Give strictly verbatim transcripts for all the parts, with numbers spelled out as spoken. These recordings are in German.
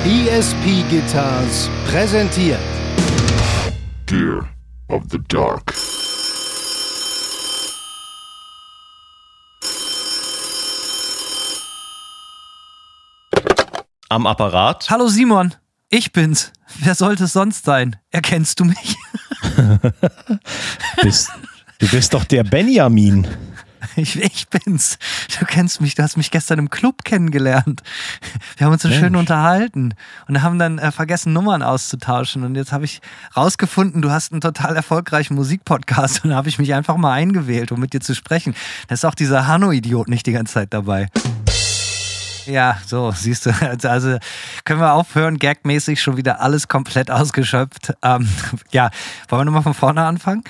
E S P Guitars präsentiert Gear of the Dark. Am Apparat. Hallo Simon, ich bin's. Wer sollte es sonst sein? Erkennst du mich? bist, du bist doch der Benjamin. Ich, ich bin's. Du kennst mich, du hast mich gestern im Club kennengelernt. Wir haben uns so Mensch. schön unterhalten und haben dann äh, vergessen, Nummern auszutauschen. Und jetzt habe ich rausgefunden, du hast einen total erfolgreichen Musikpodcast und da habe ich mich einfach mal eingewählt, um mit dir zu sprechen. Da ist auch dieser Hanno-Idiot nicht die ganze Zeit dabei. Ja, so, siehst du. Also können wir aufhören, gagmäßig schon wieder alles komplett ausgeschöpft. Ähm, ja, wollen wir nochmal von vorne anfangen?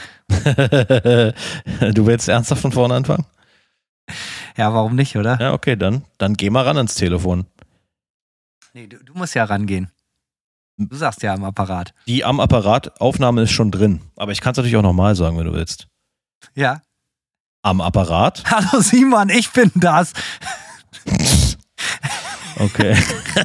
Du willst ernsthaft von vorne anfangen? Ja, warum nicht, oder? Ja, okay, dann, dann geh mal ran ans Telefon. Nee, du, du musst ja rangehen. Du sagst ja am Apparat. Die am Apparat Aufnahme ist schon drin. Aber ich kann es natürlich auch nochmal sagen, wenn du willst. Ja. Am Apparat? Hallo Simon, ich bin das. Okay.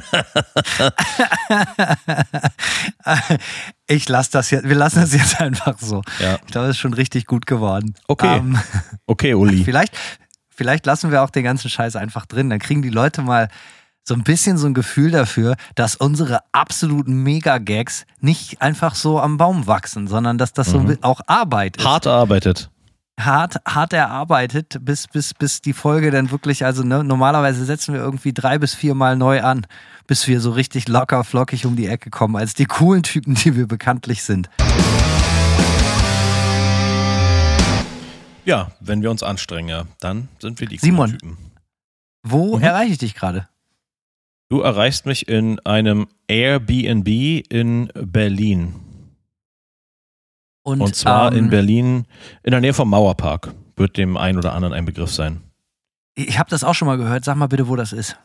Ich lasse das jetzt, wir lassen das jetzt einfach so. Ja. Ich glaube, es ist schon richtig gut geworden. Okay. Ähm, Okay, Uli. vielleicht, vielleicht lassen wir auch den ganzen Scheiß einfach drin. Dann kriegen die Leute mal so ein bisschen so ein Gefühl dafür, dass unsere absoluten Mega-Gags nicht einfach so am Baum wachsen, sondern dass das Mhm. so auch Arbeit ist. Hart erarbeitet. hart, hart erarbeitet, bis, bis, bis die Folge dann wirklich, also ne, normalerweise setzen wir irgendwie drei bis vier Mal neu an, bis wir so richtig locker, flockig um die Ecke kommen, als die coolen Typen, die wir bekanntlich sind. Ja, wenn wir uns anstrengen, ja, dann sind wir die coolen Simon. Typen. Wo Mhm. erreiche ich dich gerade? Du erreichst mich in einem Airbnb in Berlin. Und, Und zwar ähm, in Berlin, in der Nähe vom Mauerpark. Wird dem einen oder anderen ein Begriff sein. Ich habe das auch schon mal gehört. Sag mal bitte, wo das ist.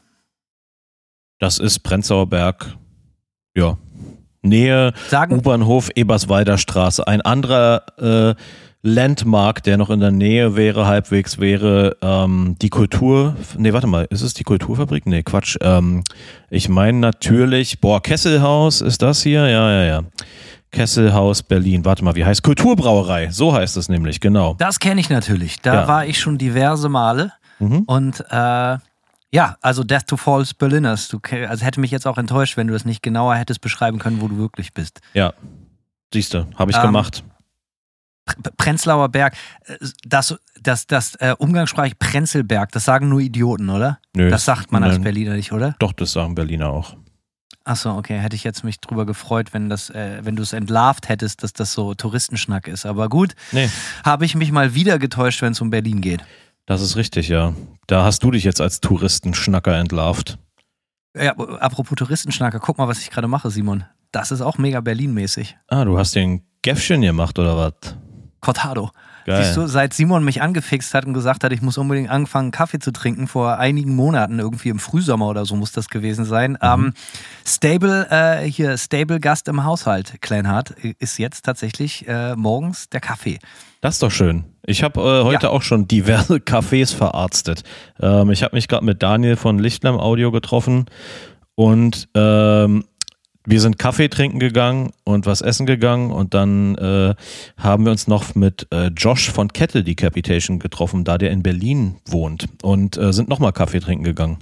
Das ist Prenzlauer Berg. Ja. Nähe Sagen, U-Bahnhof Eberswalder Straße. Ein anderer äh, Landmark, der noch in der Nähe wäre, halbwegs wäre ähm, die Kultur. Nee, warte mal, ist es die Kulturfabrik? Nee, Quatsch. Ähm, ich meine natürlich, boah, Kesselhaus ist das hier? Ja, ja, ja. Kesselhaus Berlin. Warte mal, wie heißt Kulturbrauerei? So heißt es nämlich, genau. das kenne ich natürlich. Da Ja. war ich schon diverse Male. Mhm. Und äh, ja, also Death to Falls Berliners. Du, ke- also hätte mich jetzt auch enttäuscht, wenn du das nicht genauer hättest beschreiben können, wo du wirklich bist. Ja, siehst du, habe ich Ähm, gemacht. P- Prenzlauer Berg, äh, das, das, das äh, umgangssprachlich Prenzlberg, das sagen nur Idioten, oder? Nö, Das sagt man als nein. Berliner nicht, oder? Doch, das sagen Berliner auch. Achso, okay, hätte ich jetzt mich drüber gefreut, wenn das, äh, wenn du es entlarvt hättest, dass das so Touristenschnack ist. Aber gut, Nee, habe ich mich mal wieder getäuscht, wenn es um Berlin geht. das ist richtig, ja. Da hast du dich jetzt als Touristenschnacker entlarvt. Ja, apropos Touristenschnacker, guck mal, was ich gerade mache, Simon. Das ist auch mega Berlin-mäßig. Ah, du hast den Gäffchen gemacht, oder was? Cortado. Geil. Siehst du, seit Simon mich angefixt hat und gesagt hat, ich muss unbedingt anfangen, Kaffee zu trinken, vor einigen Monaten, irgendwie im Frühsommer oder so muss das gewesen sein. Mhm. Ähm, Stable, äh, hier, Stable-Gast im Haushalt, Kleinhardt, ist jetzt tatsächlich äh, morgens der Kaffee. Das ist doch schön. Ich habe äh, heute Ja. auch schon diverse Cafés verarztet. Ähm, ich habe mich gerade mit Daniel von Lichtlam Audio getroffen und ähm, wir sind Kaffee trinken gegangen und was essen gegangen und dann äh, haben wir uns noch mit äh, Josh von Kettle Decapitation getroffen, da der in Berlin wohnt und äh, sind nochmal Kaffee trinken gegangen.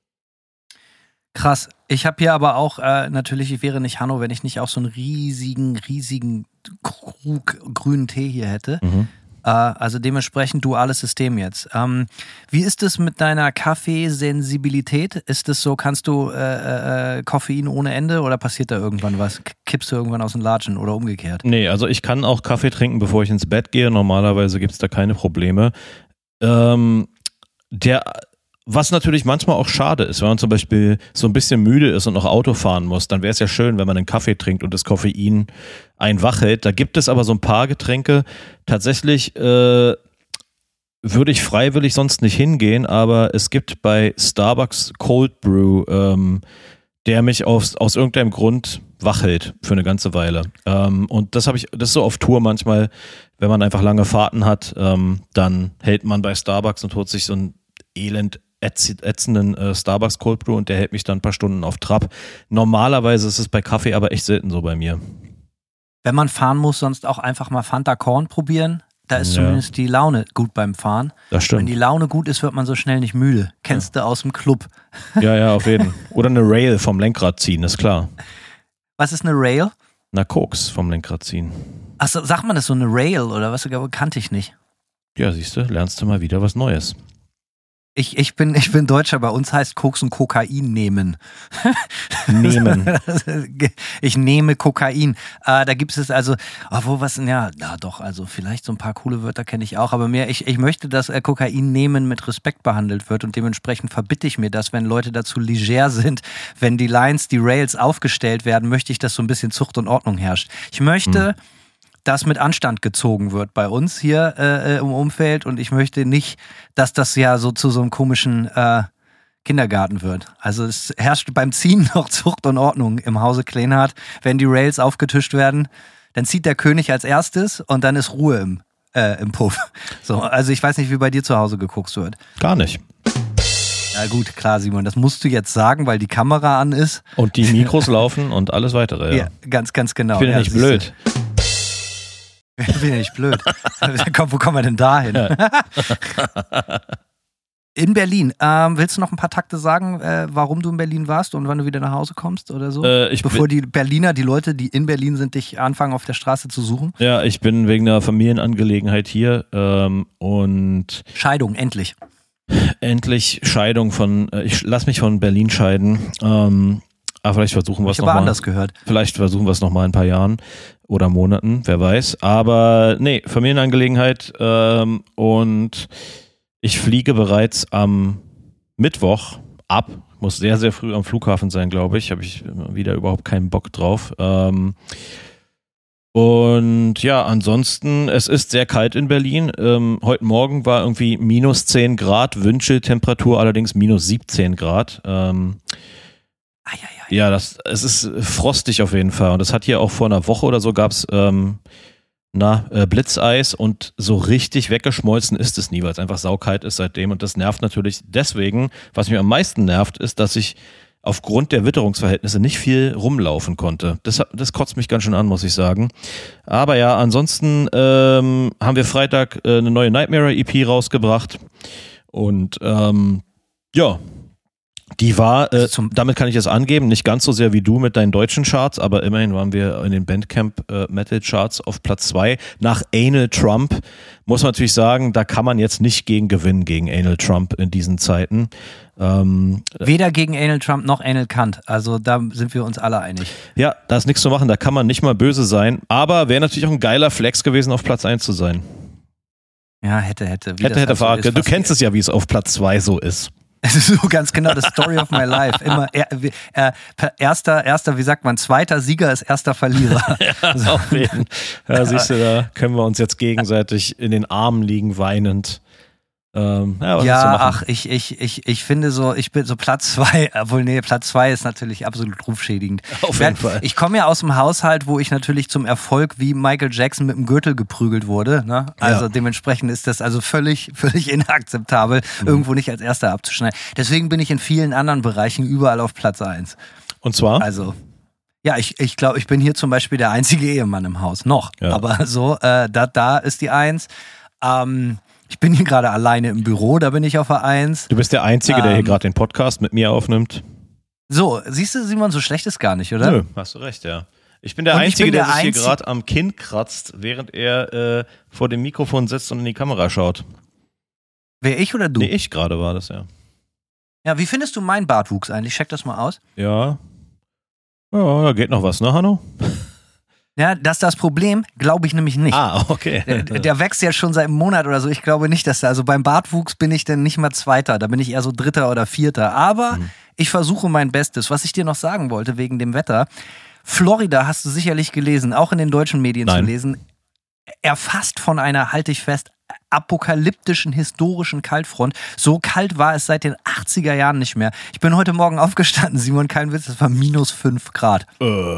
Krass. Ich habe hier aber auch, äh, natürlich, ich wäre nicht Hanno, wenn ich nicht auch so einen riesigen, riesigen Krug grünen Tee hier hätte. Mhm. Äh, also dementsprechend duales System jetzt. Ähm, wie ist es mit deiner Kaffeesensibilität? Ist es so, kannst du äh, äh, Koffein ohne Ende oder passiert da irgendwann was? K- Kippst du irgendwann aus den Latschen oder umgekehrt? Nee, also ich kann auch Kaffee trinken, bevor ich ins Bett gehe. Normalerweise gibt es da keine Probleme. Ähm, der, was natürlich manchmal auch schade ist, wenn man zum Beispiel so ein bisschen müde ist und noch Auto fahren muss, dann wäre es ja schön, wenn man einen Kaffee trinkt und das Koffein einen wach hält. Da gibt es aber so ein paar Getränke. Tatsächlich äh, würde ich freiwillig sonst nicht hingehen, aber es gibt bei Starbucks Cold Brew, ähm, der mich aus, aus irgendeinem Grund wach hält für eine ganze Weile. Ähm, und das habe ich, das ist so auf Tour manchmal, wenn man einfach lange Fahrten hat, ähm, dann hält man bei Starbucks und holt sich so ein elend ätz- ätzenden äh, Starbucks Cold Brew und der hält mich dann ein paar Stunden auf Trab. Normalerweise ist es bei Kaffee aber echt selten so bei mir. Wenn man fahren muss, sonst auch einfach mal Fanta Korn probieren. Da ist Ja. zumindest die Laune gut beim Fahren. Das Wenn stimmt. die Laune gut ist, wird man so schnell nicht müde. Kennst du aus dem Club. Ja, ja, auf jeden. Oder eine Rail vom Lenkrad ziehen, ist klar. Was ist eine Rail? Na, Koks vom Lenkrad ziehen. Achso, sagt man das so eine Rail oder was? Kannte ich nicht. Ja, siehst du, lernst du mal wieder was Neues. Ich, ich, bin, ich bin Deutscher, bei uns heißt Koks und Kokain nehmen. Nehmen. Ich nehme Kokain. Äh, da gibt es also, obwohl was, ja, ja doch, also vielleicht so ein paar coole Wörter kenne ich auch, aber mehr, ich, ich möchte, dass äh, Kokain nehmen mit Respekt behandelt wird und dementsprechend verbitte ich mir das, wenn Leute dazu leger sind, wenn die Lines, die Rails aufgestellt werden, möchte ich, dass so ein bisschen Zucht und Ordnung herrscht. Ich möchte, hm. dass mit Anstand gezogen wird bei uns hier äh, im Umfeld und ich möchte nicht, dass das ja so zu so einem komischen äh, Kindergarten wird. Also es herrscht beim Ziehen noch Zucht und Ordnung im Hause Kleinhardt. Wenn die Rails aufgetischt werden, dann zieht der König als erstes und dann ist Ruhe im, äh, im Puff. So, also ich weiß nicht, wie bei dir zu Hause geguckt wird. Gar nicht. Ja gut, klar Simon, das musst du jetzt sagen, weil die Kamera an ist. Und die Mikros laufen und alles weitere, ja. Ja, ganz, ganz genau. Ich bin ja nicht blöd. Ich bin ja nicht blöd. Komm, wo kommen wir denn da hin? Ja. In Berlin. Ähm, willst du noch ein paar Takte sagen, äh, warum du in Berlin warst und wann du wieder nach Hause kommst oder so? Äh, ich Bevor die Berliner, die Leute, die in Berlin sind, dich anfangen auf der Straße zu suchen? Ja, ich bin wegen einer Familienangelegenheit hier ähm, und Scheidung, endlich. Endlich Scheidung von, äh, ich lass mich von Berlin scheiden. Ähm, aber vielleicht versuchen wir es nochmal. Ich habe anders gehört. Vielleicht versuchen wir es nochmal in ein paar Jahren oder Monaten, wer weiß. Aber nee, Familienangelegenheit ähm, und ich fliege bereits am Mittwoch ab. Muss sehr, sehr früh am Flughafen sein, glaube ich. Habe ich wieder überhaupt keinen Bock drauf. Ähm, und ja, ansonsten, es ist sehr kalt in Berlin. Ähm, heute Morgen war irgendwie minus zehn Grad, Windchilltemperatur allerdings minus siebzehn Grad. Ähm, Ai, ai, ai. Ja, das, es ist frostig auf jeden Fall. Und das hat hier auch vor einer Woche oder so gab es ähm, na, äh, Blitzeis und so richtig weggeschmolzen ist es nie, weil es einfach saukalt ist seitdem. Und das nervt natürlich deswegen. Was mich am meisten nervt, ist, dass ich aufgrund der Witterungsverhältnisse nicht viel rumlaufen konnte. Das, das kotzt mich ganz schön an, muss ich sagen. Aber ja, ansonsten ähm, haben wir Freitag äh, eine neue Nightmare-E P rausgebracht. Und ähm, ja, die war, äh, damit kann ich es angeben, nicht ganz so sehr wie du mit deinen deutschen Charts, aber immerhin waren wir in den Bandcamp äh, Metal Charts auf Platz zwei. Nach Anal Trump muss man natürlich sagen, da kann man jetzt nicht gegen gewinnen, gegen Anal Trump in diesen Zeiten. Ähm, Weder gegen Anal Trump noch Anal Kant, also da sind wir uns alle einig. Ja, da ist nichts zu machen, da kann man nicht mal böse sein, aber wäre natürlich auch ein geiler Flex gewesen, auf Platz eins zu sein. Ja, hätte, hätte. Wie hätte, hätte, halt so ist, Du kennst es ja, wie es auf Platz zwei so ist. Es ist so ganz genau the story of my life. Immer er, er, erster, erster, wie sagt man, zweiter Sieger ist erster Verlierer. Ja, so. Auf jeden. Ja, siehst du, da können wir uns jetzt gegenseitig in den Armen liegen, weinend. Ähm, ja, was ja ach, ich, ich, ich, ich finde so, ich bin so Platz zwei, obwohl nee, Platz zwei ist natürlich absolut rufschädigend. Auf jeden Fall. Ich komme ja aus dem Haushalt, wo ich natürlich zum Erfolg wie Michael Jackson mit dem Gürtel geprügelt wurde. Ne? Also ja. Dementsprechend ist das also völlig, völlig inakzeptabel, mhm. irgendwo nicht als Erster abzuschneiden. Deswegen bin ich in vielen anderen Bereichen überall auf Platz eins. Und zwar? Also ja, ich, ich glaube, ich bin hier zum Beispiel der einzige Ehemann im Haus, noch. Ja. Aber so, äh, da, da ist die Eins. Ähm, Ich bin hier gerade alleine im Büro, da bin ich auf der Eins. Du bist der Einzige, der ähm, hier gerade den Podcast mit mir aufnimmt. So, siehst du, Simon, so schlecht ist gar nicht, oder? Nö, hast du recht, ja. Ich bin der und Einzige, bin der, der sich Einzige. hier gerade am Kinn kratzt, während er äh, vor dem Mikrofon sitzt und in die Kamera schaut. Wer, ich oder du? Nee, ich gerade war das, ja. Ja, wie findest du meinen Bartwuchs eigentlich? Check das mal aus. Ja. Ja, da geht noch was, ne, Hanno? Ja, das ist das Problem, glaube ich nämlich nicht. Ah, okay. Der, der wächst ja schon seit einem Monat oder so. Ich glaube nicht, dass da, also beim Bartwuchs bin ich dann nicht mal Zweiter, da bin ich eher so Dritter oder Vierter. Aber mhm. ich versuche mein Bestes. Was ich dir noch sagen wollte wegen dem Wetter, Florida hast du sicherlich gelesen, auch in den deutschen Medien Nein. zu lesen, erfasst von einer, halte ich fest, apokalyptischen, historischen Kaltfront. So kalt war es seit den achtziger Jahren nicht mehr. Ich bin heute Morgen aufgestanden, Simon, kein Witz, das war minus fünf Grad.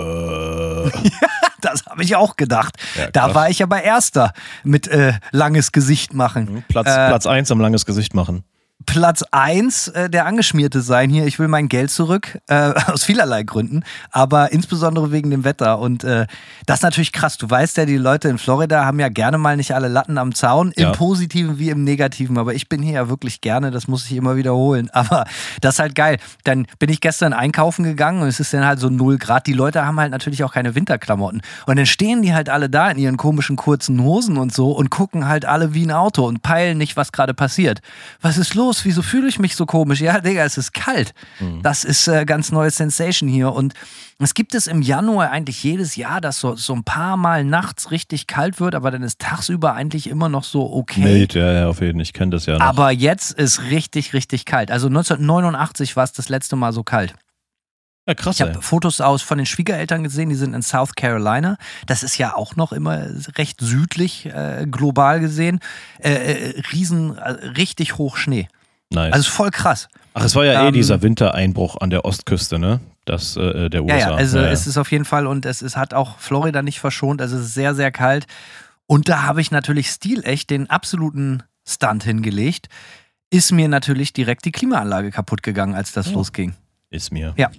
Äh. Ja, das habe ich auch gedacht. Ja, da war ich aber Erster mit äh, langes Gesicht machen. Platz, äh, Platz eins am langes Gesicht machen. Platz eins äh, der Angeschmierte sein hier. Ich will mein Geld zurück, äh, aus vielerlei Gründen, aber insbesondere wegen dem Wetter. Und äh, das ist natürlich krass. Du weißt ja, die Leute in Florida haben ja gerne mal nicht alle Latten am Zaun, Ja. im Positiven wie im Negativen. Aber ich bin hier ja wirklich gerne, das muss ich immer wiederholen. Aber das ist halt geil. Dann bin ich gestern einkaufen gegangen und es ist dann halt so null Grad. Die Leute haben halt natürlich auch keine Winterklamotten. Und dann stehen die halt alle da in ihren komischen kurzen Hosen und so und gucken halt alle wie ein Auto und peilen nicht, was gerade passiert. Was ist los? Wieso fühle ich mich so komisch? Ja, Digga, es ist kalt. Mhm. Das ist äh, ganz neue Sensation hier. Und es gibt es im Januar eigentlich jedes Jahr, dass so, so ein paar Mal nachts richtig kalt wird, aber dann ist tagsüber eigentlich immer noch so okay. Mild, ja, ja, auf jeden Fall. Ich kenne das ja noch. Aber jetzt ist richtig, richtig kalt. Also neunzehnhundertneunundachtzig war es das letzte Mal so kalt. Ja, krass, Ich habe Fotos aus von den Schwiegereltern gesehen, die sind in South Carolina. Das ist ja auch noch immer recht südlich, äh, global gesehen. Äh, äh, riesen, äh, richtig hoch Schnee. Nice. Also voll krass. Ach, es war ja eh ähm, dieser Wintereinbruch an der Ostküste, ne? Das, äh, der U S A. Ja, ja, also ja, ja. es ist auf jeden Fall und es, es hat auch Florida nicht verschont. Also es ist sehr, sehr kalt. Und da habe ich natürlich stilecht den absoluten Stunt hingelegt. Ist mir natürlich direkt die Klimaanlage kaputt gegangen, als das Oh. losging. Ist mir. Ja.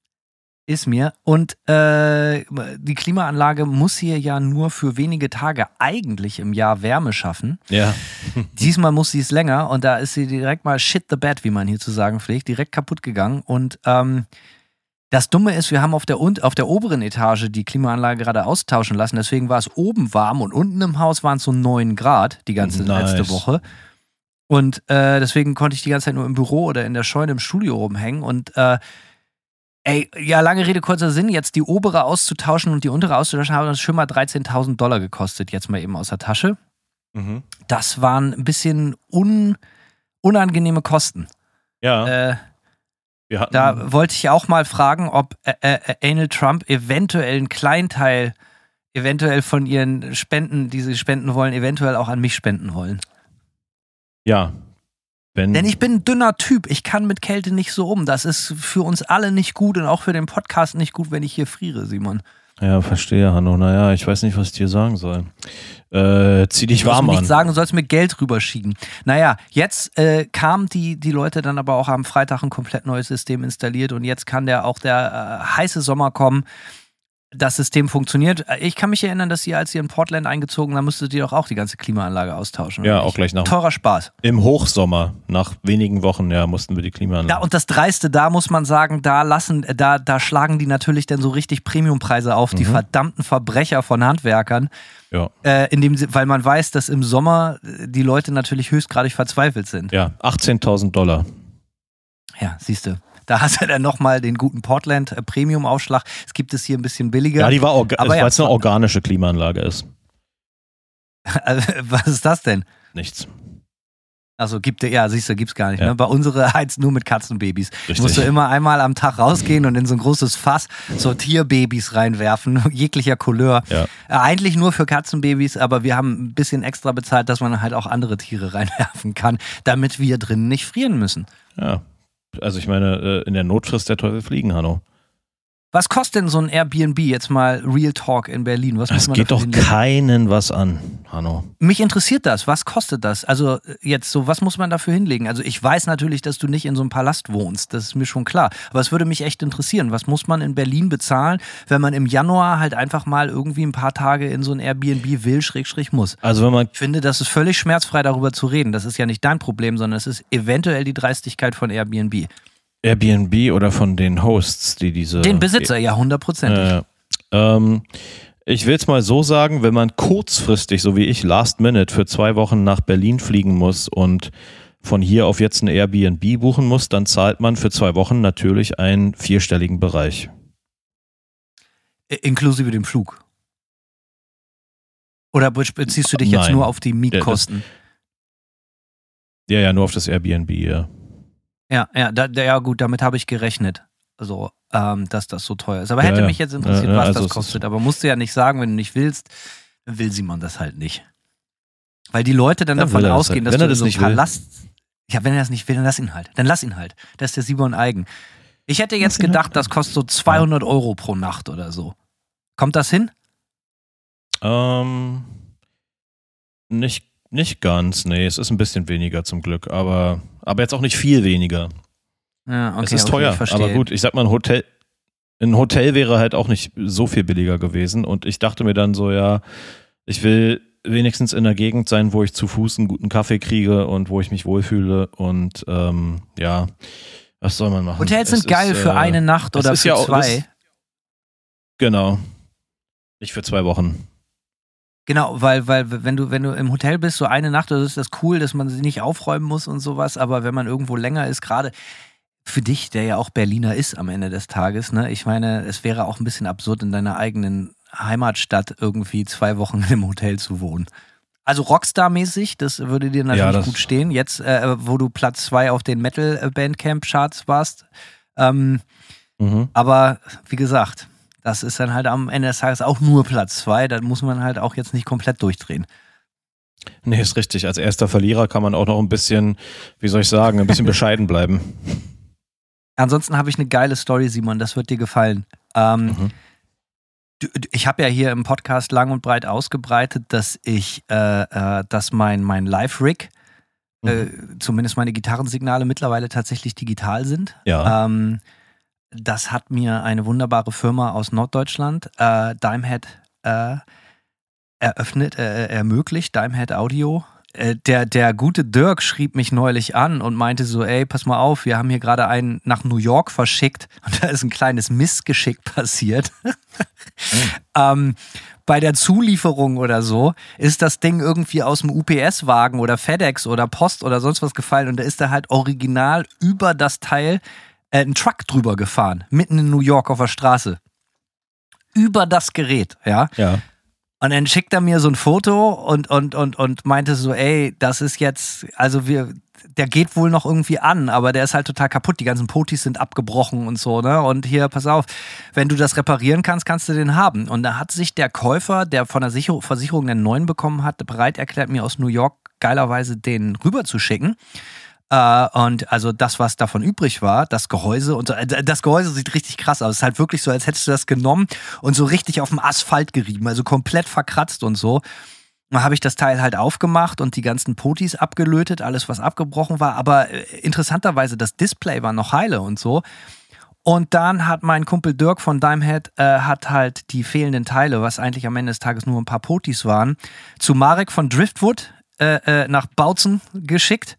Ist mir. Und äh, die Klimaanlage muss hier ja nur für wenige Tage eigentlich im Jahr Wärme schaffen. Ja. Diesmal muss sie es länger und da ist sie direkt mal shit the bed, wie man hier zu sagen pflegt, direkt kaputt gegangen. Und ähm, das Dumme ist, wir haben auf der, auf der oberen Etage die Klimaanlage gerade austauschen lassen. Deswegen war es oben warm und unten im Haus waren es so neun Grad die ganze Nice. letzte Woche. Und äh, deswegen konnte ich die ganze Zeit nur im Büro oder in der Scheune im Studio rumhängen und äh, ey, ja, lange Rede, kurzer Sinn, jetzt die obere auszutauschen und die untere auszutauschen, haben uns schon mal dreizehntausend Dollar gekostet, jetzt mal eben aus der Tasche. Mhm. Das waren ein bisschen un, unangenehme Kosten. Ja. Äh, wir hatten, da wollte ich auch mal fragen, ob äh, äh, Anal Trump eventuell einen Kleinteil, eventuell von ihren Spenden, die sie spenden wollen, eventuell auch an mich spenden wollen. ja. Wenn, Denn ich bin ein dünner Typ, ich kann mit Kälte nicht so um. Das ist für uns alle nicht gut und auch für den Podcast nicht gut, wenn ich hier friere, Simon. Ja, verstehe, Hanno. Naja, ich weiß nicht, was ich dir sagen soll. Äh, zieh dich Du sollst warm mir an. nicht sagen, du sollst mir Geld rüberschieben. Naja, jetzt äh, kamen die, die Leute dann aber auch am Freitag ein komplett neues System installiert und jetzt kann der auch der äh, heiße Sommer kommen. Das System funktioniert. Ich kann mich erinnern, dass ihr, als ihr in Portland eingezogen, da musstet ihr doch auch die ganze Klimaanlage austauschen. Ja, oder auch nicht? gleich nach. Teurer Spaß. Im Hochsommer, nach wenigen Wochen, ja, mussten wir die Klimaanlage. Ja, und das Dreiste, da muss man sagen, da lassen, da, da schlagen die natürlich dann so richtig Premiumpreise auf, die Mhm. verdammten Verbrecher von Handwerkern. Ja. Äh, in dem, weil man weiß, dass im Sommer die Leute natürlich höchstgradig verzweifelt sind. Ja, achtzehntausend Dollar. Ja, siehst du. Da hast du dann nochmal den guten Portland-Premium-Aufschlag. Es gibt es hier ein bisschen billiger. Ja, die war, orga- Aber weil ja. es eine organische Klimaanlage ist. Also, was ist das denn? Nichts. Also gibt ja, siehst du, gibt's gar nicht. Ja. Ne? Bei unserer heizt nur mit Katzenbabys. Richtig. Musst du immer einmal am Tag rausgehen und in so ein großes Fass so Tierbabys reinwerfen, jeglicher Couleur. Ja. Äh, eigentlich nur für Katzenbabys, aber wir haben ein bisschen extra bezahlt, dass man halt auch andere Tiere reinwerfen kann, damit wir drinnen nicht frieren müssen. Ja. Also ich meine, äh, in der Not frisst der Teufel Fliegen, Hanno. Was kostet denn so ein Airbnb jetzt mal Real Talk in Berlin? Was muss Es man geht dafür doch hinlegen? keinen was an, Hanno. Mich interessiert das. Was kostet das? Also jetzt so, was muss man dafür hinlegen? Also ich weiß natürlich, dass du nicht in so einem Palast wohnst. Das ist mir schon klar. Aber es würde mich echt interessieren. Was muss man in Berlin bezahlen, wenn man im Januar halt einfach mal irgendwie ein paar Tage in so ein Airbnb will, Schrägstrich muss? Also wenn man, Ich finde, das ist völlig schmerzfrei, darüber zu reden. Das ist ja nicht dein Problem, sondern es ist eventuell die Dreistigkeit von Airbnb. Airbnb oder von den Hosts, die diese... Den Besitzer, ja, hundertprozentig. Äh, ähm, ich will es mal so sagen, wenn man kurzfristig, so wie ich, Last Minute für zwei Wochen nach Berlin fliegen muss und von hier auf jetzt ein Airbnb buchen muss, dann zahlt man für zwei Wochen natürlich einen vierstelligen Bereich. Inklusive dem Flug. Oder beziehst du dich jetzt Nein. nur auf die Mietkosten? Ja, ja, nur auf das Airbnb, ja. Ja, ja, da, da, ja gut, damit habe ich gerechnet. Also, ähm, dass das so teuer ist. Aber Ja, hätte ja. mich jetzt interessiert, Ja, ja, was also das es kostet. ist- Aber musst du ja nicht sagen, wenn du nicht willst, dann will Simon das halt nicht. Weil die Leute dann Dann davon will er das ausgehen, halt. dass Wenn du er in das so einem nicht will. Palast... Ja, wenn er das nicht will, dann lass ihn halt. Dann lass ihn halt. Das ist der Simon Eigen. Ich hätte jetzt Lass ihn gedacht, halt. das kostet so zweihundert Euro pro Nacht oder so. Kommt das hin? Ähm, nicht, Nicht ganz, nee, es ist ein bisschen weniger zum Glück, aber, aber jetzt auch nicht viel weniger. Ja, okay, es ist okay, teuer, ich verstehe. aber gut, ich sag mal, ein Hotel, ein Hotel wäre halt auch nicht so viel billiger gewesen und ich dachte mir dann so, ja, ich will wenigstens in der Gegend sein, wo ich zu Fuß einen guten Kaffee kriege und wo ich mich wohlfühle und ähm, ja, was soll man machen? Hotels sind es geil ist, für äh, eine Nacht oder ist für ja auch, zwei. das, genau, nicht für zwei Wochen. Genau, weil, weil wenn du, wenn du im Hotel bist, so eine Nacht, das ist das cool, dass man sie nicht aufräumen muss und sowas, aber wenn man irgendwo länger ist, gerade für dich, der ja auch Berliner ist am Ende des Tages, ne? Ich meine, es wäre auch ein bisschen absurd, in deiner eigenen Heimatstadt irgendwie zwei Wochen im Hotel zu wohnen. Also Rockstar-mäßig, das würde dir natürlich Ja, das- gut stehen. Jetzt, äh, wo du Platz zwei auf den Metal-Bandcamp-Charts warst. Ähm, Mhm. aber wie gesagt, das ist dann halt am Ende des Tages auch nur Platz zwei. Da muss man halt auch jetzt nicht komplett durchdrehen. Nee, ist richtig. Als erster Verlierer kann man auch noch ein bisschen, wie soll ich sagen, ein bisschen bescheiden bleiben. Ansonsten habe ich eine geile Story, Simon, das wird dir gefallen. Ähm, Mhm. du, du- ich habe ja hier im Podcast lang und breit ausgebreitet, dass ich, äh, äh, dass mein, mein Live-Rig, äh, zumindest meine Gitarrensignale mittlerweile tatsächlich digital sind. Ja. Ähm, das hat mir eine wunderbare Firma aus Norddeutschland, äh, Dimehead, äh, eröffnet, äh, ermöglicht, Dimehead Audio. Äh, der, der gute Dirk schrieb mich neulich an und meinte so, ey, pass mal auf, wir haben hier gerade einen nach New York verschickt und da ist ein kleines Missgeschick passiert. ähm, bei der Zulieferung oder so ist das Ding irgendwie aus dem U P S-Wagen oder FedEx oder Post oder sonst was gefallen und da ist da halt original über das Teil äh, ein Truck drüber gefahren, mitten in New York auf der Straße. Über das Gerät, ja. Ja. Und dann schickt er mir so ein Foto und, und, und, und meinte so, ey, das ist jetzt, also wir, der geht wohl noch irgendwie an, aber der ist halt total kaputt. Die ganzen Potis sind abgebrochen und so, ne? Und hier, pass auf, wenn du das reparieren kannst, kannst du den haben. Und da hat sich der Käufer, der von der Sicher- Versicherung einen neuen bekommen hat, bereit erklärt, mir aus New York geilerweise den rüber zu schicken. Äh, und also das, was davon übrig war, das Gehäuse und so, äh, das Gehäuse sieht richtig krass aus. Es ist halt wirklich so, als hättest du das genommen und so richtig auf dem Asphalt gerieben, also komplett verkratzt und so. Dann habe ich das Teil halt aufgemacht und die ganzen Potis abgelötet, alles was abgebrochen war, aber äh, interessanterweise, das Display war noch heile und so. Und dann hat mein Kumpel Dirk von Dimehead äh, hat halt die fehlenden Teile, was eigentlich am Ende des Tages nur ein paar Potis waren, zu Marek von Driftwood äh, äh, nach Bautzen geschickt.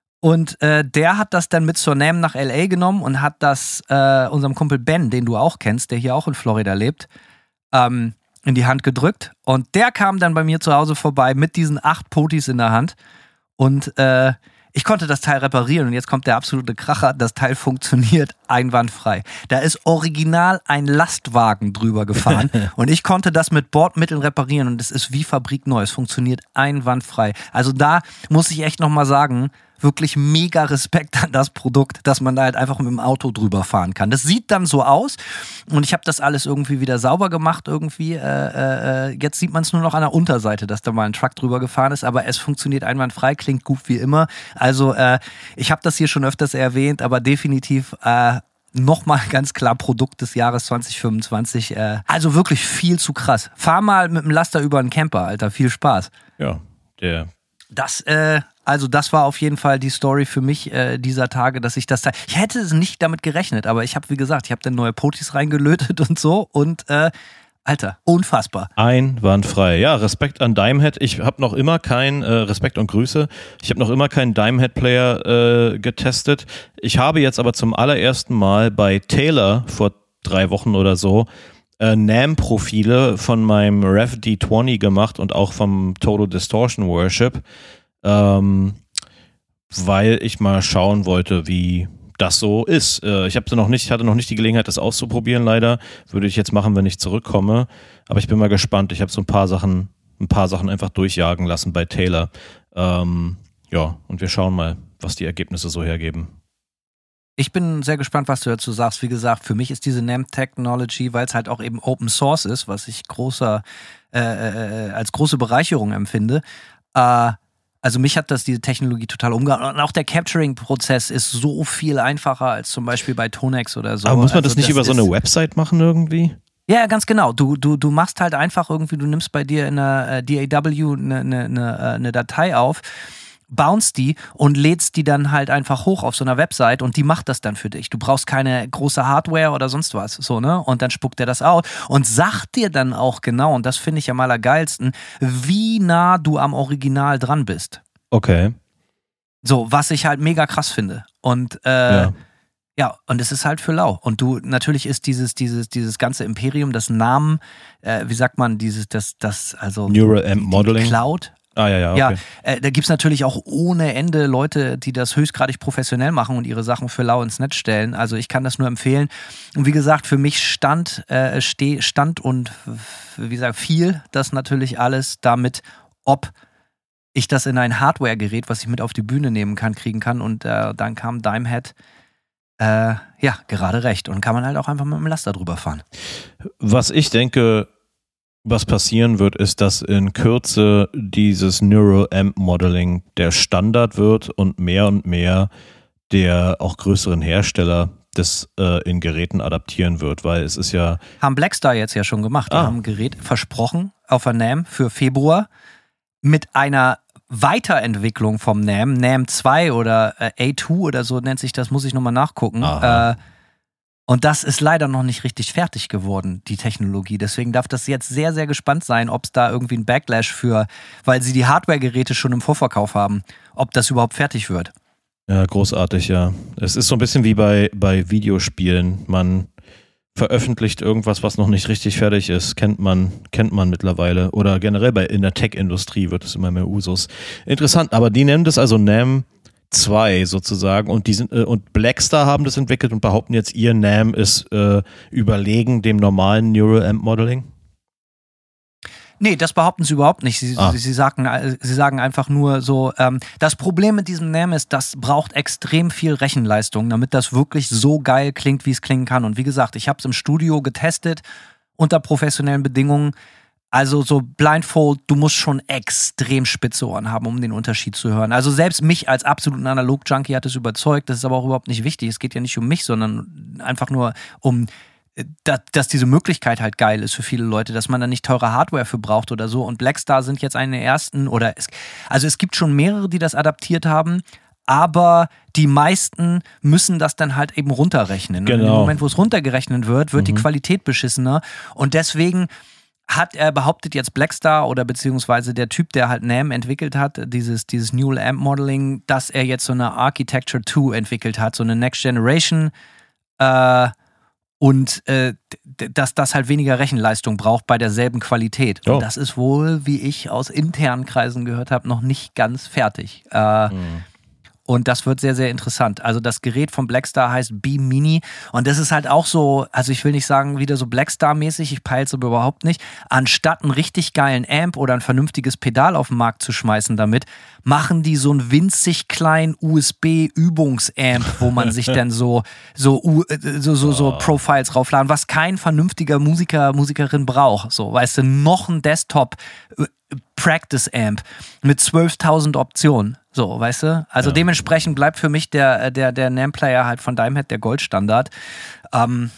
Und äh, der hat das dann mit zur N A M nach L A genommen und hat das äh, unserem Kumpel Ben, den du auch kennst, der hier auch in Florida lebt, ähm, in die Hand gedrückt. Und der kam dann bei mir zu Hause vorbei mit diesen acht Potis in der Hand. Und äh, ich konnte das Teil reparieren. Und jetzt kommt der absolute Kracher. Das Teil funktioniert einwandfrei. Da ist original ein Lastwagen drüber gefahren. Und ich konnte das mit Bordmitteln reparieren. Und es ist wie fabrikneu. Es funktioniert einwandfrei. Also da muss ich echt nochmal sagen, wirklich mega Respekt an das Produkt, dass man da halt einfach mit dem Auto drüber fahren kann. Das sieht dann so aus und ich habe das alles irgendwie wieder sauber gemacht irgendwie. Äh, äh, jetzt sieht man es nur noch an der Unterseite, dass da mal ein Truck drüber gefahren ist, aber es funktioniert einwandfrei, klingt gut wie immer. Also äh, ich habe das hier schon öfters erwähnt, aber definitiv äh, nochmal ganz klar Produkt des Jahres zwanzig fünfundzwanzig. Äh, also wirklich viel zu krass. Fahr mal mit dem Laster über einen Camper, Alter. Viel Spaß. Ja, der. Das, äh, also das war auf jeden Fall die Story für mich äh, dieser Tage, dass ich das, ich hätte es nicht damit gerechnet, aber ich habe, wie gesagt, ich habe dann neue Potis reingelötet und so und, äh, Alter, unfassbar. Einwandfrei. Ja, Respekt an Dimehead. Ich habe noch immer kein, äh, Respekt und Grüße, ich habe noch immer keinen Dimehead-Player äh, getestet. Ich habe jetzt aber zum allerersten Mal bei Taylor vor drei Wochen oder so äh, N A M-Profile von meinem Rev D zwanzig gemacht und auch vom Total Distortion Worship, ähm, weil ich mal schauen wollte, wie das so ist. Äh, ich habe noch nicht, hatte noch nicht die Gelegenheit, das auszuprobieren, leider. Würde ich jetzt machen, wenn ich zurückkomme. Aber ich bin mal gespannt. Ich habe so ein paar Sachen, ein paar Sachen einfach durchjagen lassen bei Taylor. Ähm, ja, und wir schauen mal, was die Ergebnisse so hergeben. Ich bin sehr gespannt, was du dazu sagst. Wie gesagt, für mich ist diese N A M-Technology, weil es halt auch eben Open Source ist, was ich großer, äh, äh, als große Bereicherung empfinde. Äh, also mich hat das diese Technologie total umgehauen. Und auch der Capturing-Prozess ist so viel einfacher als zum Beispiel bei Tonex oder so. Aber muss man also das nicht das über so ist, eine Website machen irgendwie? Ja, ganz genau. Du, du, du machst halt einfach irgendwie, du nimmst bei dir in der äh, D A W eine, eine, eine, eine Datei auf, bounce die und lädst die dann halt einfach hoch auf so einer Website und die macht das dann für dich. Du brauchst keine große Hardware oder sonst was, so, ne? Und dann spuckt er das aus und sagt dir dann auch genau, und das finde ich am allergeilsten, wie nah du am Original dran bist. Okay. So, was ich halt mega krass finde. Und äh, Ja. ja, und es ist halt für lau. Und du, natürlich ist dieses, dieses, dieses ganze Imperium, das Namen, äh, wie sagt man, dieses, das, das, also Neural Amp die Modeling. Cloud. Ah, ja, ja, okay. Ja, äh, da gibt es natürlich auch ohne Ende Leute, die das höchstgradig professionell machen und ihre Sachen für lau ins Netz stellen. Also ich kann das nur empfehlen. Und wie gesagt, für mich stand, äh, steh, stand und wie gesagt, fiel das natürlich alles damit, ob ich das in ein Hardware-Gerät, was ich mit auf die Bühne nehmen kann, kriegen kann. Und äh, dann kam Dimehead, äh, ja, gerade recht. Und kann man halt auch einfach mit dem Laster drüber fahren. Was ich denke, was passieren wird, ist, dass in Kürze dieses Neural Amp Modeling der Standard wird und mehr und mehr der auch größeren Hersteller das äh, in Geräten adaptieren wird, weil es ist ja... Haben Blackstar jetzt ja schon gemacht. Die Ah. haben ein Gerät versprochen auf der NAMM für Februar mit einer Weiterentwicklung vom NAMM, NAMM zwei oder äh, A zwei oder so nennt sich das, muss ich nochmal nachgucken. Aha. Äh, Und das ist leider noch nicht richtig fertig geworden, die Technologie. Deswegen darf das jetzt sehr, sehr gespannt sein, ob es da irgendwie einen Backlash für, weil sie die Hardware-Geräte schon im Vorverkauf haben, ob das überhaupt fertig wird. Ja, großartig, ja. Es ist so ein bisschen wie bei, bei Videospielen. Man veröffentlicht irgendwas, was noch nicht richtig fertig ist, kennt man, kennt man mittlerweile. Oder generell bei, in der Tech-Industrie wird es immer mehr Usus. Interessant, aber die nennen das also NAMM zwei sozusagen und die sind äh, und Blackstar haben das entwickelt und behaupten jetzt, ihr NAMM ist äh, überlegen dem normalen Neural Amp Modeling? Nee, das behaupten sie überhaupt nicht. Sie, Ah. sie, sie, sagen, sie sagen einfach nur so, ähm, das Problem mit diesem NAMM ist, das braucht extrem viel Rechenleistung, damit das wirklich so geil klingt, wie es klingen kann. Und wie gesagt, ich habe es im Studio getestet, unter professionellen Bedingungen. Also so Blindfold, du musst schon extrem spitze Ohren haben, um den Unterschied zu hören. Also selbst mich als absoluten Analog-Junkie hat es überzeugt. Das ist aber auch überhaupt nicht wichtig. Es geht ja nicht um mich, sondern einfach nur um, dass, dass diese Möglichkeit halt geil ist für viele Leute, dass man da nicht teure Hardware für braucht oder so. Und Blackstar sind jetzt eine der ersten, oder es, also es gibt schon mehrere, die das adaptiert haben, aber die meisten müssen das dann halt eben runterrechnen. Genau. Und im Moment, wo es runtergerechnet wird, wird Mhm. die Qualität beschissener. Und deswegen hat er behauptet jetzt Blackstar oder beziehungsweise der Typ, der halt NAMM entwickelt hat, dieses, dieses Neural Amp Modeling, dass er jetzt so eine Architecture zwei entwickelt hat, so eine Next Generation äh, und äh, d- dass das halt weniger Rechenleistung braucht bei derselben Qualität. Oh. Und das ist wohl, wie ich aus internen Kreisen gehört habe, noch nicht ganz fertig. Äh, Mhm. Und das wird sehr, sehr interessant. Also das Gerät von Blackstar heißt Beam Mini und das ist halt auch so, also ich will nicht sagen wieder so Blackstar-mäßig, ich peile es aber überhaupt nicht. Anstatt einen richtig geilen Amp oder ein vernünftiges Pedal auf den Markt zu schmeißen damit, machen die so einen winzig kleinen U S B-Übungsamp, wo man sich dann so, so, U- äh, so, so, so Profiles raufladen, was kein vernünftiger Musiker, Musikerin braucht. So, weißt du, noch ein Desktop äh, Practice Amp mit zwölftausend Optionen. So, weißt du? Also Ja. dementsprechend bleibt für mich der, der, der NAMM-Player halt von Dimehead der Goldstandard. Ähm,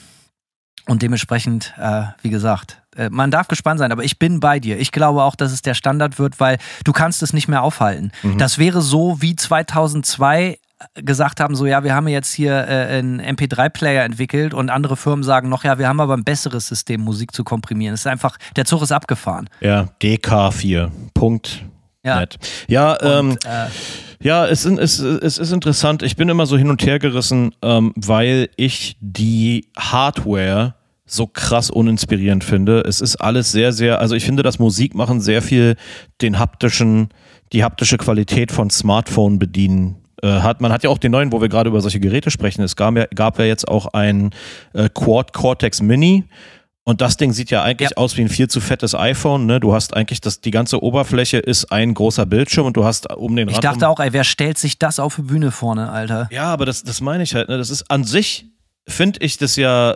und dementsprechend, äh, wie gesagt, äh, man darf gespannt sein, aber ich bin bei dir. Ich glaube auch, dass es der Standard wird, weil du kannst es nicht mehr aufhalten. Mhm. Das wäre so wie zweitausendzwei gesagt haben, so ja, wir haben jetzt hier äh, einen M P drei Player entwickelt und andere Firmen sagen noch, ja, wir haben aber ein besseres System, Musik zu komprimieren. Es ist einfach, der Zug ist abgefahren. Ja, D K vier. Punkt. Ja. Net. Ja, ähm, Und, äh, ja, es, es, es ist interessant. Ich bin immer so hin und her gerissen, ähm, weil ich die Hardware so krass uninspirierend finde. Es ist alles sehr, sehr, also ich finde, das Musikmachen sehr viel den haptischen, die haptische Qualität von Smartphone bedienen äh, hat. Man hat ja auch den neuen, wo wir gerade über solche Geräte sprechen. Es gab ja, gab ja jetzt auch ein äh, Quad Cortex Mini. Und das Ding sieht ja eigentlich Ja. aus wie ein viel zu fettes iPhone, ne? Du hast eigentlich das, die ganze Oberfläche ist ein großer Bildschirm und du hast um den ich Rand. dachte um, auch, ey, wer stellt sich das auf die Bühne vorne, Alter? Ja, aber das, das meine ich halt, ne? Das ist an sich, finde ich das ja,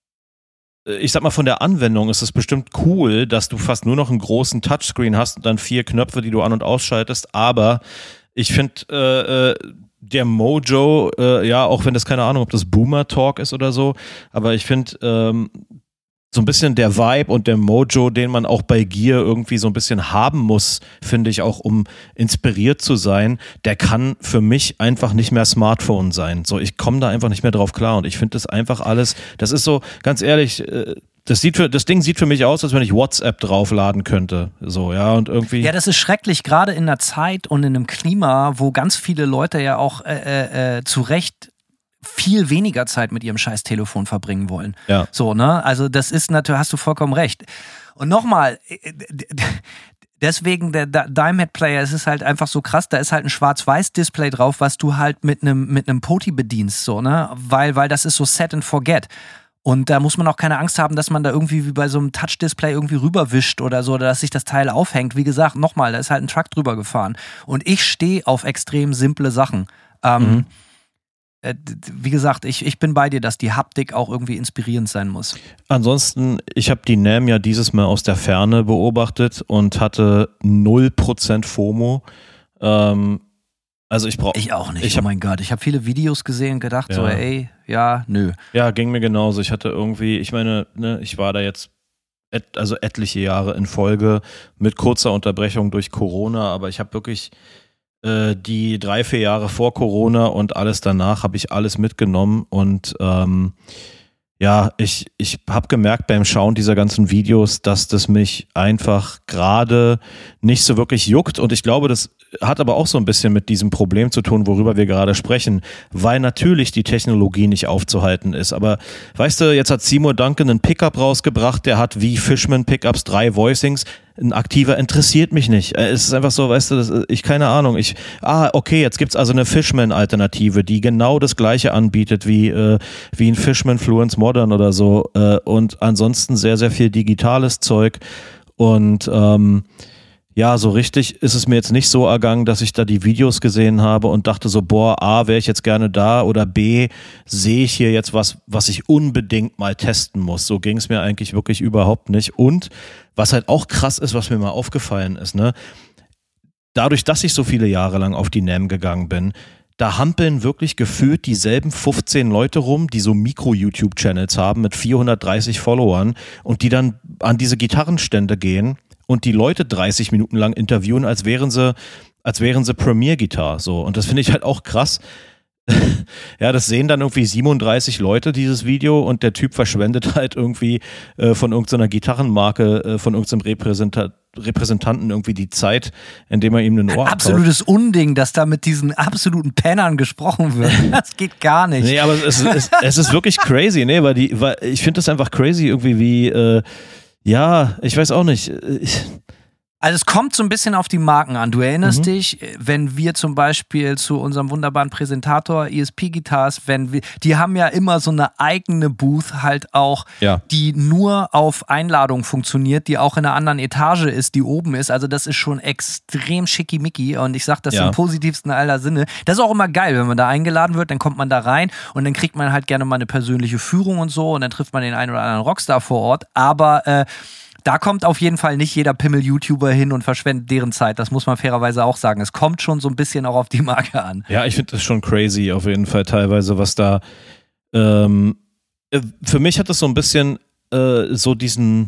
äh, ich sag mal, von der Anwendung ist es bestimmt cool, dass du fast nur noch einen großen Touchscreen hast und dann vier Knöpfe, die du an- und ausschaltest, aber ich finde, äh, äh, der Mojo, äh, ja, auch wenn das keine Ahnung, ob das Boomer Talk ist oder so, aber ich finde, ähm, so ein bisschen der Vibe und der Mojo, den man auch bei Gear irgendwie so ein bisschen haben muss, finde ich auch, um inspiriert zu sein, der kann für mich einfach nicht mehr Smartphone sein. So, ich komme da einfach nicht mehr drauf klar und ich finde das einfach alles, das ist so, ganz ehrlich, das sieht für, das Ding sieht für mich aus, als wenn ich WhatsApp draufladen könnte. So, ja, und irgendwie. Ja, das ist schrecklich, gerade in einer Zeit und in einem Klima, wo ganz viele Leute ja auch äh, äh, zu Recht viel weniger Zeit mit ihrem scheiß Telefon verbringen wollen. Ja. So, ne? Also das ist natürlich, hast du vollkommen recht. Und nochmal, deswegen der Dimehead Player, es ist halt einfach so krass, da ist halt ein Schwarz-Weiß-Display drauf, was du halt mit einem mit einem Poti bedienst, so, ne? Weil, weil das ist so set and forget. Und da muss man auch keine Angst haben, dass man da irgendwie wie bei so einem Touch-Display irgendwie rüberwischt oder so, oder dass sich das Teil aufhängt. Wie gesagt, nochmal, da ist halt ein Truck drüber gefahren. Und ich stehe auf extrem simple Sachen. Ähm, mhm. Wie gesagt, ich, ich bin bei dir, dass die Haptik auch irgendwie inspirierend sein muss. Ansonsten, ich habe die NAMM ja dieses Mal aus der Ferne beobachtet und hatte null Prozent FOMO. Ähm, also ich brauche... Ich auch nicht, ich hab, oh mein Gott. Ich habe viele Videos gesehen und gedacht ja. so, ey, ja, nö. Ja, ging mir genauso. Ich hatte irgendwie, ich meine, ne, ich war da jetzt et, also etliche Jahre in Folge mit kurzer Unterbrechung durch Corona, aber ich habe wirklich... die drei, vier Jahre vor Corona und alles danach habe ich alles mitgenommen und ähm, ja, ich, ich habe gemerkt beim Schauen dieser ganzen Videos, dass das mich einfach gerade nicht so wirklich juckt und ich glaube, das hat aber auch so ein bisschen mit diesem Problem zu tun, worüber wir gerade sprechen, weil natürlich die Technologie nicht aufzuhalten ist, aber weißt du, jetzt hat Seymour Duncan einen Pickup rausgebracht, der hat wie Fishman Pickups drei Voicings. Ein aktiver interessiert mich nicht. Es ist einfach so, weißt du, das, ich keine Ahnung. Ich, ah, okay, jetzt gibt's also eine Fishman-Alternative, die genau das Gleiche anbietet wie, äh, wie ein Fishman Fluence Modern oder so. Äh, und ansonsten sehr, sehr viel digitales Zeug. Und ähm, ja, so richtig ist es mir jetzt nicht so ergangen, dass ich da die Videos gesehen habe und dachte so, boah, A, wäre ich jetzt gerne da oder B, sehe ich hier jetzt was, was ich unbedingt mal testen muss. So ging es mir eigentlich wirklich überhaupt nicht. Und was halt auch krass ist, was mir mal aufgefallen ist, ne, dadurch, dass ich so viele Jahre lang auf die NAMM gegangen bin, da hampeln wirklich gefühlt dieselben fünfzehn Leute rum, die so Mikro-YouTube-Channels haben mit vierhundertdreißig Followern und die dann an diese Gitarrenstände gehen und die Leute dreißig Minuten lang interviewen, als wären sie, als wären sie Premier-Gitarre. So. Und das finde ich halt auch krass. Ja, das sehen dann irgendwie siebenunddreißig Leute, dieses Video, und der Typ verschwendet halt irgendwie äh, von irgendeiner Gitarrenmarke, äh, von irgendeinem Repräsentat Repräsentanten irgendwie die Zeit, indem er ihm einen Ohr Absolutes abkaut. Unding, dass da mit diesen absoluten Pennern gesprochen wird. Das geht gar nicht. Nee, aber es, es, es ist wirklich crazy, ne, weil die, weil ich finde das einfach crazy irgendwie wie, äh, ja, ich weiß auch nicht. Ich, Also es kommt so ein bisschen auf die Marken an. Du erinnerst mhm. dich, wenn wir zum Beispiel zu unserem wunderbaren Präsentator E S P Guitars, wenn wir, die haben ja immer so eine eigene Booth halt auch, ja. die nur auf Einladung funktioniert, die auch in einer anderen Etage ist, die oben ist. Also das ist schon extrem schickimicki und ich sag das ja. im positivsten aller Sinne. Das ist auch immer geil, wenn man da eingeladen wird, dann kommt man da rein und dann kriegt man halt gerne mal eine persönliche Führung und so und dann trifft man den einen oder anderen Rockstar vor Ort. Aber äh, da kommt auf jeden Fall nicht jeder Pimmel-YouTuber hin und verschwendet deren Zeit. Das muss man fairerweise auch sagen. Es kommt schon so ein bisschen auch auf die Marke an. Ja, ich finde das schon crazy auf jeden Fall teilweise, was da ähm, für mich hat das so ein bisschen äh, so diesen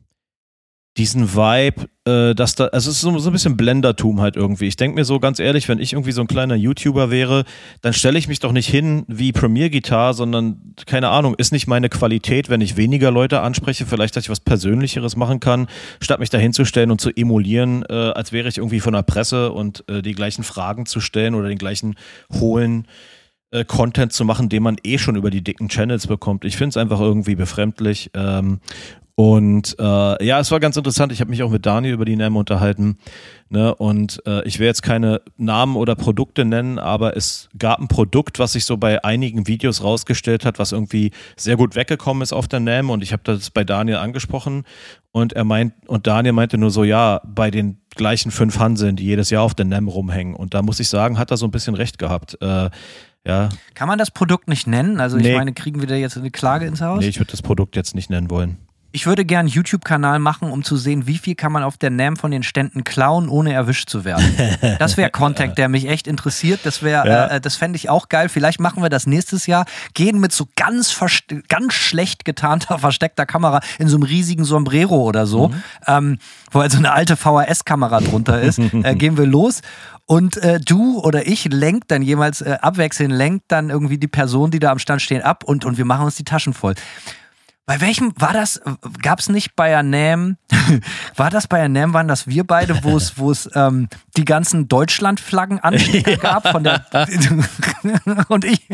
diesen Vibe, äh, dass da, also es ist so, so ein bisschen Blendertum halt irgendwie. Ich denke mir so ganz ehrlich, wenn ich irgendwie so ein kleiner YouTuber wäre, dann stelle ich mich doch nicht hin wie Premier Guitar, sondern, keine Ahnung, ist nicht meine Qualität, wenn ich weniger Leute anspreche, vielleicht, dass ich was Persönlicheres machen kann, statt mich da hinzustellen und zu emulieren, äh, als wäre ich irgendwie von der Presse und äh, die gleichen Fragen zu stellen oder den gleichen hohlen äh, Content zu machen, den man eh schon über die dicken Channels bekommt. Ich finde es einfach irgendwie befremdlich. Ähm, Und äh, ja, es war ganz interessant. Ich habe mich auch mit Daniel über die NAMM unterhalten. Ne? Und äh, ich will jetzt keine Namen oder Produkte nennen, aber es gab ein Produkt, was sich so bei einigen Videos rausgestellt hat, was irgendwie sehr gut weggekommen ist auf der NAMM. Und ich habe das bei Daniel angesprochen. Und er meint, und Daniel meinte nur so, ja, bei den gleichen fünf Hanseln, die jedes Jahr auf der NAMM rumhängen. Und da muss ich sagen, hat er so ein bisschen recht gehabt. Äh, ja. Kann man das Produkt nicht nennen? Also ich nee. meine, kriegen wir da jetzt eine Klage ins Haus? Nee, ich würde das Produkt jetzt nicht nennen wollen. Ich würde gerne einen YouTube-Kanal machen, um zu sehen, wie viel kann man auf der NAMM von den Ständen klauen, ohne erwischt zu werden. Das wäre Content, der mich echt interessiert. Das wäre, Ja. äh, das fände ich auch geil. Vielleicht machen wir das nächstes Jahr. Gehen mit so ganz, verste- ganz schlecht getarnter, versteckter Kamera in so einem riesigen Sombrero oder so, Mhm. ähm, wo also eine alte V H S-Kamera drunter ist. äh, gehen wir los. Und äh, du oder ich lenkt dann jeweils äh, abwechselnd, lenkt dann irgendwie die Person, die da am Stand stehen, ab und, und wir machen uns die Taschen voll. Bei welchem war das? Gab es nicht bei der NAMM? War das bei der NAMM? Waren das wir beide, wo es, wo es ähm, die ganzen Deutschlandflaggen Anstecker gab von der und ich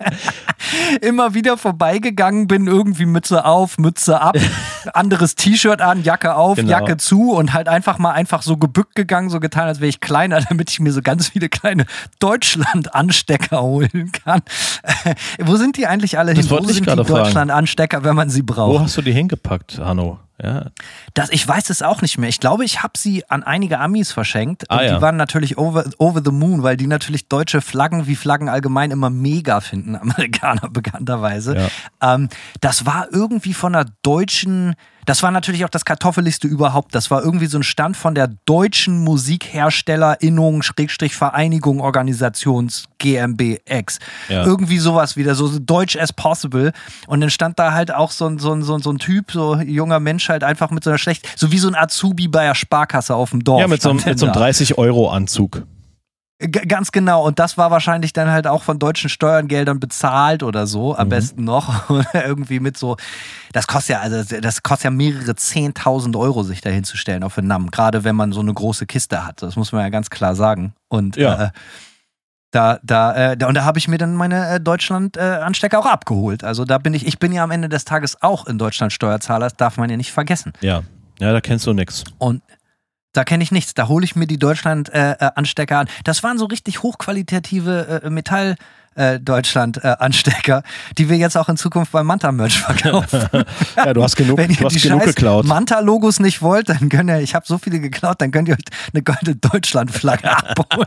immer wieder vorbeigegangen bin, irgendwie Mütze auf, Mütze ab, anderes T-Shirt an, Jacke auf, Genau. Jacke zu und halt einfach mal einfach so gebückt gegangen, so getan, als wäre ich kleiner, damit ich mir so ganz viele kleine Deutschland-Anstecker holen kann. Äh, wo sind die eigentlich alle Das hin? wollte Wo ich sind die gerade fragen. Deutschland-Anstecker, wenn man sie Wo braucht? hast du die hingepackt, Hanno? Ja. Das, ich weiß es auch nicht mehr. Ich glaube, ich habe sie an einige Amis verschenkt. Ah, und ja. die waren natürlich over, over the moon, weil die natürlich deutsche Flaggen wie Flaggen allgemein immer mega finden, Amerikaner bekannterweise. Ja. Ähm, das war irgendwie von der deutschen, das war natürlich auch das Kartoffeligste überhaupt. Das war irgendwie so ein Stand von der deutschen Musikherstellerinnung, Schrägstrich Vereinigung, Organisations G M B X. Ja. Irgendwie sowas wieder, so deutsch as possible. Und dann stand da halt auch so ein, so ein, so ein, so ein Typ, so ein junger Mensch halt einfach mit so einer schlecht, so wie so ein Azubi bei der Sparkasse auf dem Dorf. Ja, mit so, einem- stand mit so einem der da. dreißig-Euro-Anzug. G- Ganz genau. Und das war wahrscheinlich dann halt auch von deutschen Steuergeldern bezahlt oder so, am Mhm. besten noch. Oder irgendwie mit so, das kostet ja, also das kostet ja mehrere zehntausend Euro, sich da hinzustellen auf den NAMM. Gerade wenn man so eine große Kiste hat. Das muss man ja ganz klar sagen. Und Ja. äh, da, da, äh, da, und da habe ich mir dann meine äh, Deutschland-Anstecker auch abgeholt. Also da bin ich, ich bin ja am Ende des Tages auch in Deutschland Steuerzahler, das darf man ja nicht vergessen. Ja. Ja, da kennst du nix. Und da kenne ich nichts. Da hole ich mir die Deutschland-Anstecker an. Das waren so richtig hochqualitative äh, Metall- äh, Deutschland-Anstecker, die wir jetzt auch in Zukunft beim Manta-Merch verkaufen. Ja, du hast genug, Wenn ihr du hast die genug scheiß geklaut. Manta-Logos nicht wollt, dann könnt ihr, ich habe so viele geklaut, dann könnt ihr euch eine goldene Deutschland-Flagge abholen.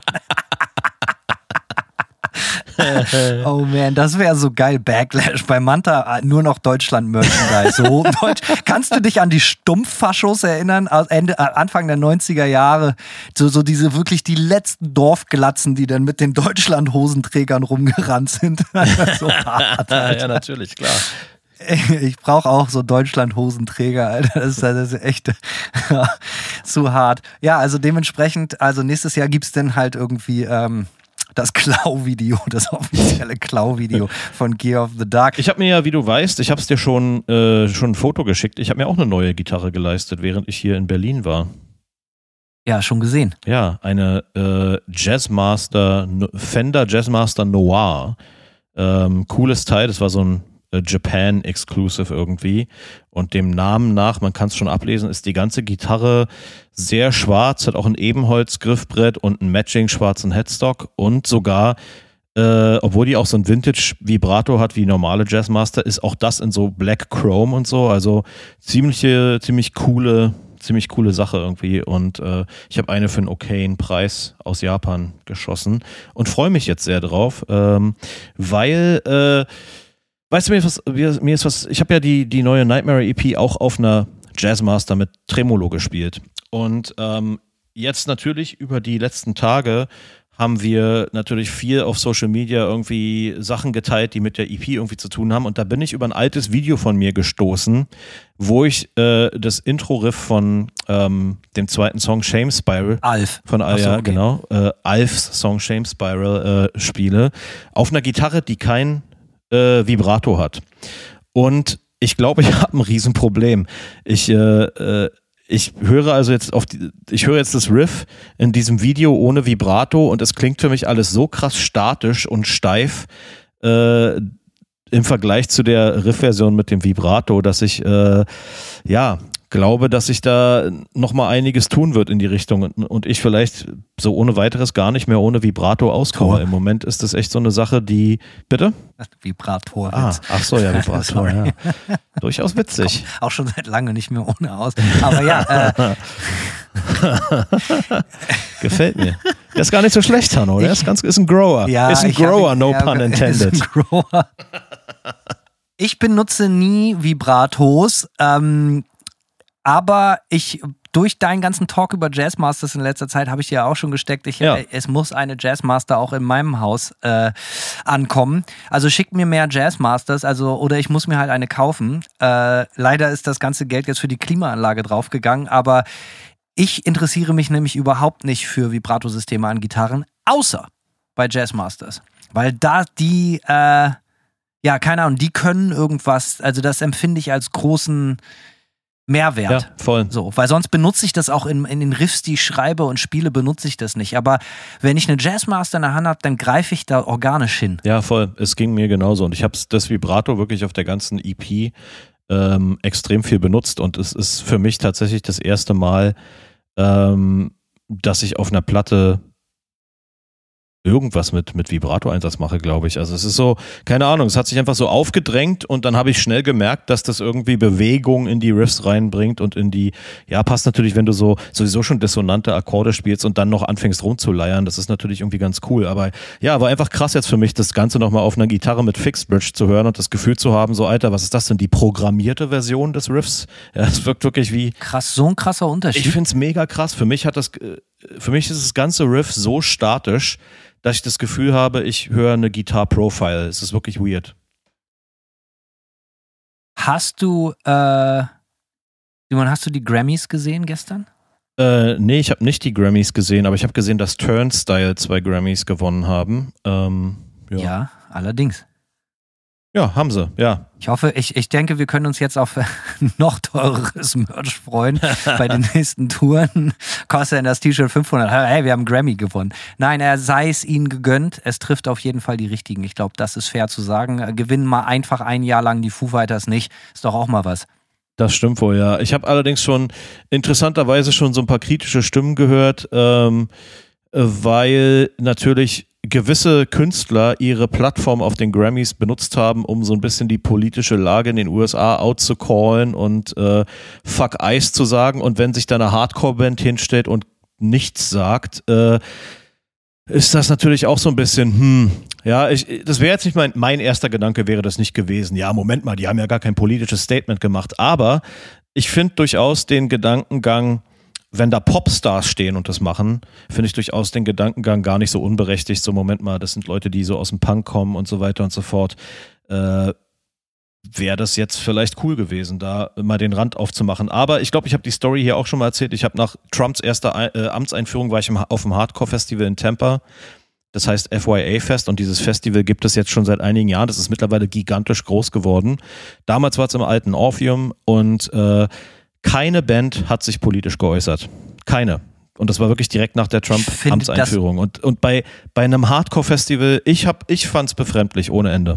Oh man, das wäre so geil. Backlash bei Manta, nur noch Deutschland-Merchandise. So Deutsch. Kannst du dich an die Stumpffaschos erinnern? Aus Ende, äh, Anfang der neunziger Jahre. So, so diese wirklich die letzten Dorfglatzen, die dann mit den Deutschland-Hosenträgern rumgerannt sind. So hart, Alter. Ja, natürlich, klar. Ich brauche auch so Deutschland-Hosenträger, Alter. Das ist, das ist echt zu hart. Ja, also dementsprechend, also nächstes Jahr gibt es dann halt irgendwie ähm, das Klau-Video, das offizielle Klau-Video von Gear of the Dark. Ich habe mir ja, wie du weißt, ich habe es dir schon, äh, schon ein Foto geschickt. Ich habe mir auch eine neue Gitarre geleistet, während ich hier in Berlin war. Ja, schon gesehen. Ja, eine äh, Jazzmaster, Fender Jazzmaster Noir. Ähm, cooles Teil, das war so ein äh, Japan-Exclusive irgendwie. Und dem Namen nach, man kann es schon ablesen, ist die ganze Gitarre sehr schwarz, hat auch ein Ebenholz-Griffbrett und einen matching schwarzen Headstock und sogar, äh, obwohl die auch so ein Vintage-Vibrato hat wie normale Jazzmaster, ist auch das in so Black Chrome und so. Also ziemliche, ziemlich coole ziemlich coole Sache irgendwie und äh, ich habe eine für einen okayen Preis aus Japan geschossen und freue mich jetzt sehr drauf, ähm, weil, äh, weißt du, mir ist was, mir ist was, ich habe ja die, die neue Nightmare E P auch auf einer Jazzmaster mit Tremolo gespielt und ähm, jetzt natürlich über die letzten Tage haben wir natürlich viel auf Social Media irgendwie Sachen geteilt, die mit der E P irgendwie zu tun haben. Und da bin ich über ein altes Video von mir gestoßen, wo ich äh, das Intro-Riff von ähm, dem zweiten Song Shame Spiral Alf. von Ach so, ja, okay. genau, äh, Alfs Song Shame Spiral äh, spiele, auf einer Gitarre, die kein äh, Vibrato hat. Und ich glaube, ich habe ein Riesenproblem. Ich äh, äh, Ich höre also jetzt auf die, ich höre jetzt das Riff in diesem Video ohne Vibrato und es klingt für mich alles so krass statisch und steif äh, im Vergleich zu der Riff-Version mit dem Vibrato, dass ich äh, ja glaube, dass sich da nochmal einiges tun wird in die Richtung und, und ich vielleicht so ohne weiteres gar nicht mehr ohne Vibrato auskomme. Tor. Im Moment ist das echt so eine Sache, die, bitte? Vibrator. Ah, ach so, ja, Vibrator, Sorry. ja. Durchaus witzig. Auch schon seit lange nicht mehr ohne aus. Aber ja, äh, Gefällt mir. Der ist gar nicht so schlecht, Hanno. Der ist, ganz, ist ein Grower. ja ist ein ich hab Grower, ihn- no ja, pun ist intended. ein Grower. Ich benutze nie Vibratos, ähm, aber ich durch deinen ganzen Talk über Jazzmasters in letzter Zeit habe ich dir ja auch schon gesteckt, ich, Ja. äh, es muss eine Jazzmaster auch in meinem Haus äh, ankommen. Also schickt mir mehr Jazzmasters, also oder ich muss mir halt eine kaufen. Äh, leider ist das ganze Geld jetzt für die Klimaanlage draufgegangen, aber ich interessiere mich nämlich überhaupt nicht für Vibrato-Systeme an Gitarren, außer bei Jazzmasters. Weil da die, äh, ja, keine Ahnung, die können irgendwas, also das empfinde ich als großen Mehrwert. Ja, voll. So, weil sonst benutze ich das auch in, in den Riffs, die ich schreibe und spiele, benutze ich das nicht. Aber wenn ich eine Jazzmaster in der Hand habe, dann greife ich da organisch hin. Ja, voll. Es ging mir genauso. Und ich habe das Vibrato wirklich auf der ganzen E P ähm, extrem viel benutzt. Und es ist für mich tatsächlich das erste Mal, ähm, dass ich auf einer Platte irgendwas mit, mit Vibrato-Einsatz mache, glaube ich. Also es ist so, keine Ahnung, es hat sich einfach so aufgedrängt und dann habe ich schnell gemerkt, dass das irgendwie Bewegung in die Riffs reinbringt und in die, ja, passt natürlich, wenn du so sowieso schon dissonante Akkorde spielst und dann noch anfängst rumzuleiern, das ist natürlich irgendwie ganz cool, aber ja, war einfach krass jetzt für mich, das Ganze nochmal auf einer Gitarre mit Fixed Bridge zu hören und das Gefühl zu haben, so Alter, was ist das denn, die programmierte Version des Riffs? Ja, es wirkt wirklich wie... Krass, so ein krasser Unterschied. Ich finde es mega krass, für mich hat das, für mich ist das ganze Riff so statisch, dass ich das Gefühl habe, ich höre eine Guitar Profile. Es ist wirklich weird. Hast du, äh, Simon, hast du die Grammys gesehen gestern? Äh, nee, ich habe nicht die Grammys gesehen, aber ich habe gesehen, dass Turnstile zwei Grammys gewonnen haben. Ähm, ja. Ja, allerdings. Ja, haben sie, ja. Ich hoffe, ich, ich denke, wir können uns jetzt auf noch teureres Merch freuen bei den nächsten Touren. Kostet denn das T-Shirt fünfhundert? Hey, wir haben einen Grammy gewonnen. Nein, er sei es ihnen gegönnt. Es trifft auf jeden Fall die Richtigen. Ich glaube, das ist fair zu sagen. Gewinnen mal einfach ein Jahr lang die Foo Fighters nicht. Ist doch auch mal was. Das stimmt wohl, ja. Ich habe allerdings schon interessanterweise schon so ein paar kritische Stimmen gehört, ähm, weil natürlich gewisse Künstler ihre Plattform auf den Grammys benutzt haben, um so ein bisschen die politische Lage in den U S A outzucallen und äh, Fuck Ice zu sagen. Und wenn sich da eine Hardcore-Band hinstellt und nichts sagt, äh, ist das natürlich auch so ein bisschen, hm, ja, ich, das wäre jetzt nicht mein, mein erster Gedanke, wäre das nicht gewesen. Ja, Moment mal, die haben ja gar kein politisches Statement gemacht. Aber ich finde durchaus den Gedankengang, wenn da Popstars stehen und das machen, finde ich durchaus den Gedankengang gar nicht so unberechtigt. So, Moment mal, das sind Leute, die so aus dem Punk kommen und so weiter und so fort. Äh, wäre das jetzt vielleicht cool gewesen, da mal den Rand aufzumachen. Aber ich glaube, ich habe die Story hier auch schon mal erzählt. Ich habe nach Trumps erster äh, Amtseinführung war ich im, auf dem Hardcore-Festival in Tampa. Das heißt F Y A-Fest und dieses Festival gibt es jetzt schon seit einigen Jahren. Das ist mittlerweile gigantisch groß geworden. Damals war es im alten Orpheum und äh, keine Band hat sich politisch geäußert. Keine. Und das war wirklich direkt nach der Trump-Amtseinführung. Und, und bei, bei einem Hardcore-Festival, ich, hab, ich fand es befremdlich ohne Ende.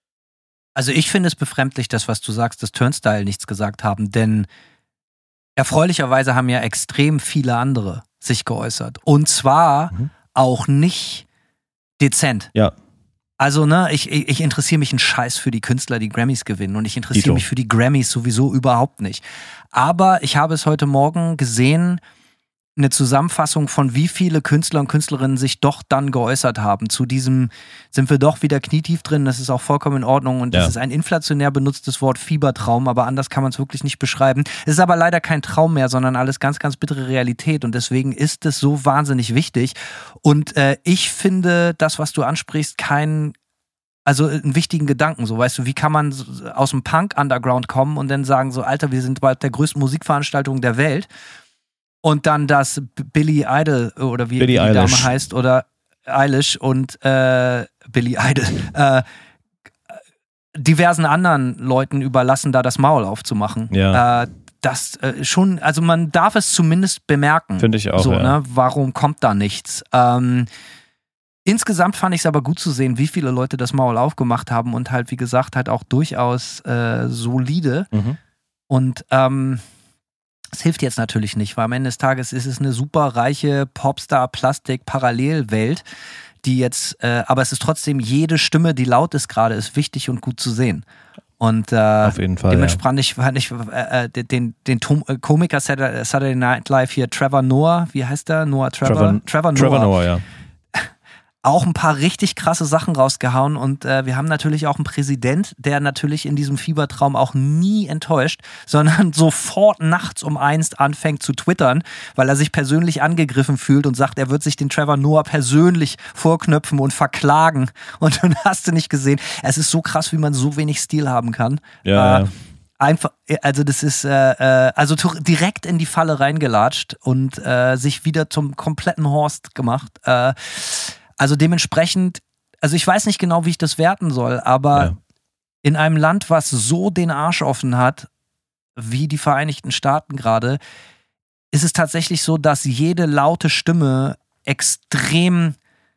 Also ich finde es befremdlich, das, was du sagst, dass Turnstile nichts gesagt haben, denn erfreulicherweise haben ja extrem viele andere sich geäußert. Und zwar mhm. auch nicht dezent. Ja. Also, ne, ich, ich interessiere mich einen Scheiß für die Künstler, die Grammys gewinnen. Und ich interessiere Dito. mich für die Grammys sowieso überhaupt nicht. Aber ich habe es heute Morgen gesehen, eine Zusammenfassung von wie viele Künstler und Künstlerinnen sich doch dann geäußert haben. Zu diesem sind wir doch wieder knietief drin, das ist auch vollkommen in Ordnung und das ja. ist ein inflationär benutztes Wort Fiebertraum, aber anders kann man es wirklich nicht beschreiben. Es ist aber leider kein Traum mehr, sondern alles ganz, ganz bittere Realität und deswegen ist es so wahnsinnig wichtig und äh, ich finde das, was du ansprichst, kein also einen wichtigen Gedanken, so weißt du, wie kann man aus dem Punk-Underground kommen und dann sagen so, Alter, wir sind bei der größten Musikveranstaltung der Welt und dann das Billy Idol oder wie, wie die Dame heißt oder Eilish und äh, Billy Idol äh, diversen anderen Leuten überlassen, da das Maul aufzumachen. Ja. Äh, das äh, schon, also man darf es zumindest bemerken. Finde ich auch, so, ja. ne? Warum kommt da nichts? Ähm, insgesamt fand ich es aber gut zu sehen, wie viele Leute das Maul aufgemacht haben und halt, wie gesagt, halt auch durchaus äh, solide. Mhm. Und ähm, es hilft jetzt natürlich nicht, weil am Ende des Tages ist es eine super reiche Popstar-Plastik-Parallelwelt, die jetzt, äh, aber es ist trotzdem jede Stimme, die laut ist gerade, ist wichtig und gut zu sehen. Und äh, auf jeden Fall, dementsprechend ja. fand ich äh, den, den Tom, äh, Komiker Saturday Night Live hier, Trevor Noah, wie heißt der? Noah Trevor? Trevor, Trevor Noah. Trevor Noah, ja. auch ein paar richtig krasse Sachen rausgehauen und äh, wir haben natürlich auch einen Präsident, der natürlich in diesem Fiebertraum auch nie enttäuscht, sondern sofort nachts um eins anfängt zu twittern, weil er sich persönlich angegriffen fühlt und sagt, er wird sich den Trevor Noah persönlich vorknöpfen und verklagen und dann hast du nicht gesehen. Es ist so krass, wie man so wenig Stil haben kann. Ja, äh, ja. Einfach, also das ist äh, äh, also direkt in die Falle reingelatscht und äh, sich wieder zum kompletten Horst gemacht. Äh, Also dementsprechend, also ich weiß nicht genau, wie ich das werten soll, aber Ja. in einem Land, was so den Arsch offen hat, wie die Vereinigten Staaten gerade, ist es tatsächlich so, dass jede laute Stimme extrem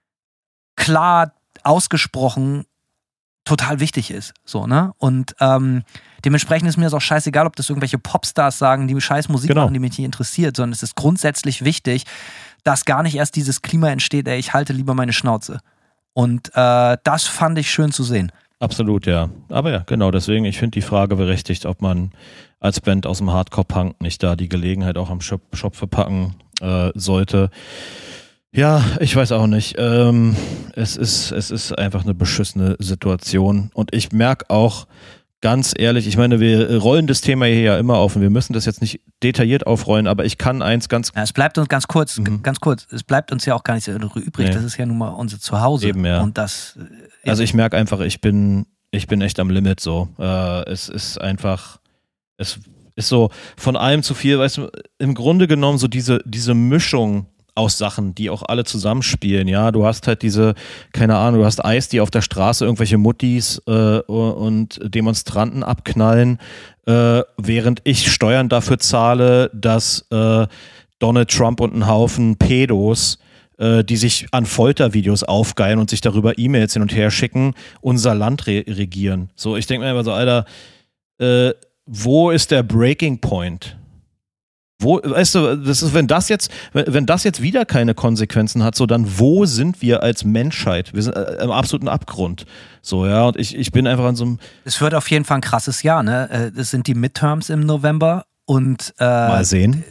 klar ausgesprochen total wichtig ist. So, ne? Und ähm, dementsprechend ist mir das auch scheißegal, ob das irgendwelche Popstars sagen, die scheiß Musik Genau. machen, die mich nicht interessiert, sondern es ist grundsätzlich wichtig, dass gar nicht erst dieses Klima entsteht, ey, ich halte lieber meine Schnauze. Und äh, das fand ich schön zu sehen. Absolut, ja. Aber ja, genau, deswegen, ich finde die Frage berechtigt, ob man als Band aus dem Hardcore-Punk nicht da die Gelegenheit auch am Shop, Shop verpacken äh, sollte. Ja, ich weiß auch nicht. Ähm, es ist, es ist einfach eine beschissene Situation. Und ich merke auch, ganz ehrlich, ich meine, wir rollen das Thema hier ja immer auf und wir müssen das jetzt nicht detailliert aufrollen, aber ich kann eins ganz... Ja, es bleibt uns ganz kurz, Mhm. ganz kurz, es bleibt uns ja auch gar nicht so übrig, Nee. das ist ja nun mal unser Zuhause. Eben, ja. Und das... äh, Also ich merke einfach, ich bin, ich bin echt am Limit so. Äh, es ist einfach, es ist so von allem zu viel, weißt du, im Grunde genommen so diese, diese Mischung aus Sachen, die auch alle zusammenspielen, ja, du hast halt diese, keine Ahnung, du hast Eis, die auf der Straße irgendwelche Muttis äh, und Demonstranten abknallen, äh, während ich Steuern dafür zahle, dass äh, Donald Trump und ein Haufen Pedos, äh, die sich an Foltervideos aufgeilen und sich darüber E-Mails hin und her schicken, unser Land re- regieren. So, ich denke mir immer so, Alter, äh, wo ist der Breaking Point? Wo, weißt du, das ist, wenn das jetzt, wenn das jetzt wieder keine Konsequenzen hat, so dann wo sind wir als Menschheit? Wir sind äh, im absoluten Abgrund. So, ja, und ich, ich bin einfach an so einem. Es wird auf jeden Fall ein krasses Jahr, ne? Äh, Das sind die Midterms im November und äh, Mal sehen.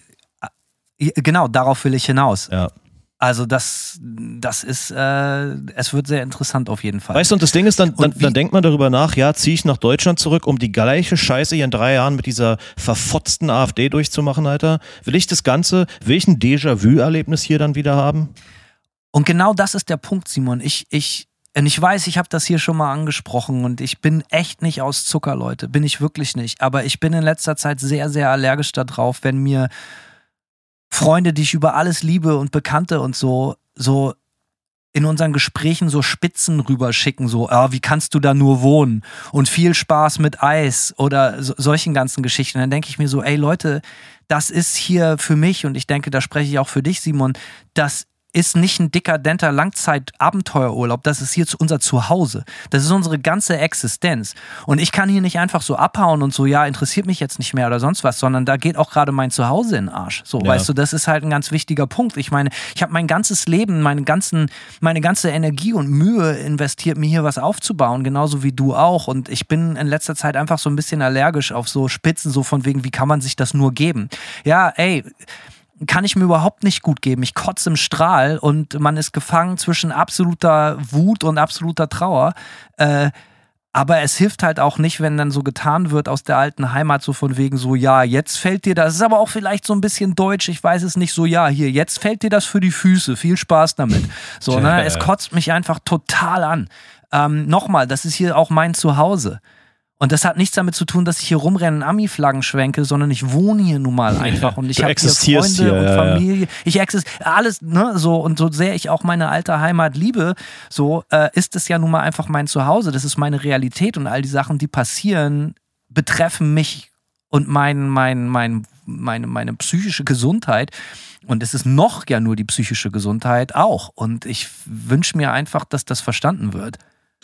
genau, darauf will ich hinaus. Ja. Also das, das ist, äh, es wird sehr interessant auf jeden Fall. Weißt du, und das Ding ist, dann, dann, Und wie- dann denkt man darüber nach, ja, ziehe ich nach Deutschland zurück, um die gleiche Scheiße hier in drei Jahren mit dieser verfotzten AfD durchzumachen, Alter? Will ich das Ganze, will ich ein Déjà-vu-Erlebnis hier dann wieder haben? Und genau das ist der Punkt, Simon. Ich, ich, und ich weiß, ich habe das hier schon mal angesprochen und ich bin echt nicht aus Zucker, Leute. Bin ich wirklich nicht. Aber ich bin in letzter Zeit sehr, sehr allergisch darauf, wenn mir Freunde, die ich über alles liebe und Bekannte und so, so in unseren Gesprächen so Spitzen rüberschicken, so, ah, wie kannst du da nur wohnen? Und viel Spaß mit Eis oder so, solchen ganzen Geschichten. Dann denke ich mir so, ey Leute, das ist hier für mich und ich denke, da spreche ich auch für dich, Simon, das ist nicht ein dekadenter Langzeit-Abenteuerurlaub, das ist hier unser Zuhause. Das ist unsere ganze Existenz. Und ich kann hier nicht einfach so abhauen und so, ja, interessiert mich jetzt nicht mehr oder sonst was, sondern da geht auch gerade mein Zuhause in den Arsch. So, Ja. weißt du, das ist halt ein ganz wichtiger Punkt. Ich meine, ich habe mein ganzes Leben, meine, ganzen, meine ganze Energie und Mühe investiert, mir hier was aufzubauen, genauso wie du auch. Und ich bin in letzter Zeit einfach so ein bisschen allergisch auf so Spitzen, so von wegen, wie kann man sich das nur geben? Ja, ey, kann ich mir überhaupt nicht gut geben. Ich kotze im Strahl und man ist gefangen zwischen absoluter Wut und absoluter Trauer. Äh, aber es hilft halt auch nicht, wenn dann so getan wird aus der alten Heimat, so von wegen so, ja, jetzt fällt dir das, das ist aber auch vielleicht so ein bisschen deutsch, ich weiß es nicht, so, ja, hier, jetzt fällt dir das für die Füße, viel Spaß damit. So, ne, es kotzt mich einfach total an. Ähm, nochmal, das ist hier auch mein Zuhause. Und das hat nichts damit zu tun, dass ich hier rumrenne und Ami-Flaggen schwenke, sondern ich wohne hier nun mal einfach und ich Du habe hier existierst Freunde hier, und ja, Familie. Ich existiere, alles, ne, so, und so sehr ich auch meine alte Heimat liebe, so äh, ist es ja nun mal einfach mein Zuhause. Das ist meine Realität und all die Sachen, die passieren, betreffen mich und mein, mein, mein, meine, meine psychische Gesundheit. Und es ist noch ja nur die psychische Gesundheit auch. Und ich wünsche mir einfach, dass das verstanden wird.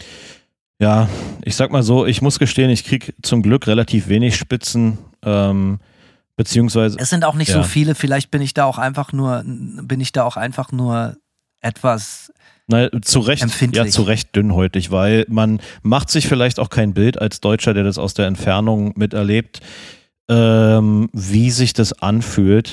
Ja, ich sag mal so, ich muss gestehen, ich krieg zum Glück relativ wenig Spitzen, ähm, beziehungsweise... Es sind auch nicht ja. so viele, vielleicht bin ich da auch einfach nur, bin ich da auch einfach nur etwas Na, zu Recht, empfindlich. ja, zu Recht dünnhäutig, weil man macht sich vielleicht auch kein Bild als Deutscher, der das aus der Entfernung miterlebt, ähm, wie sich das anfühlt,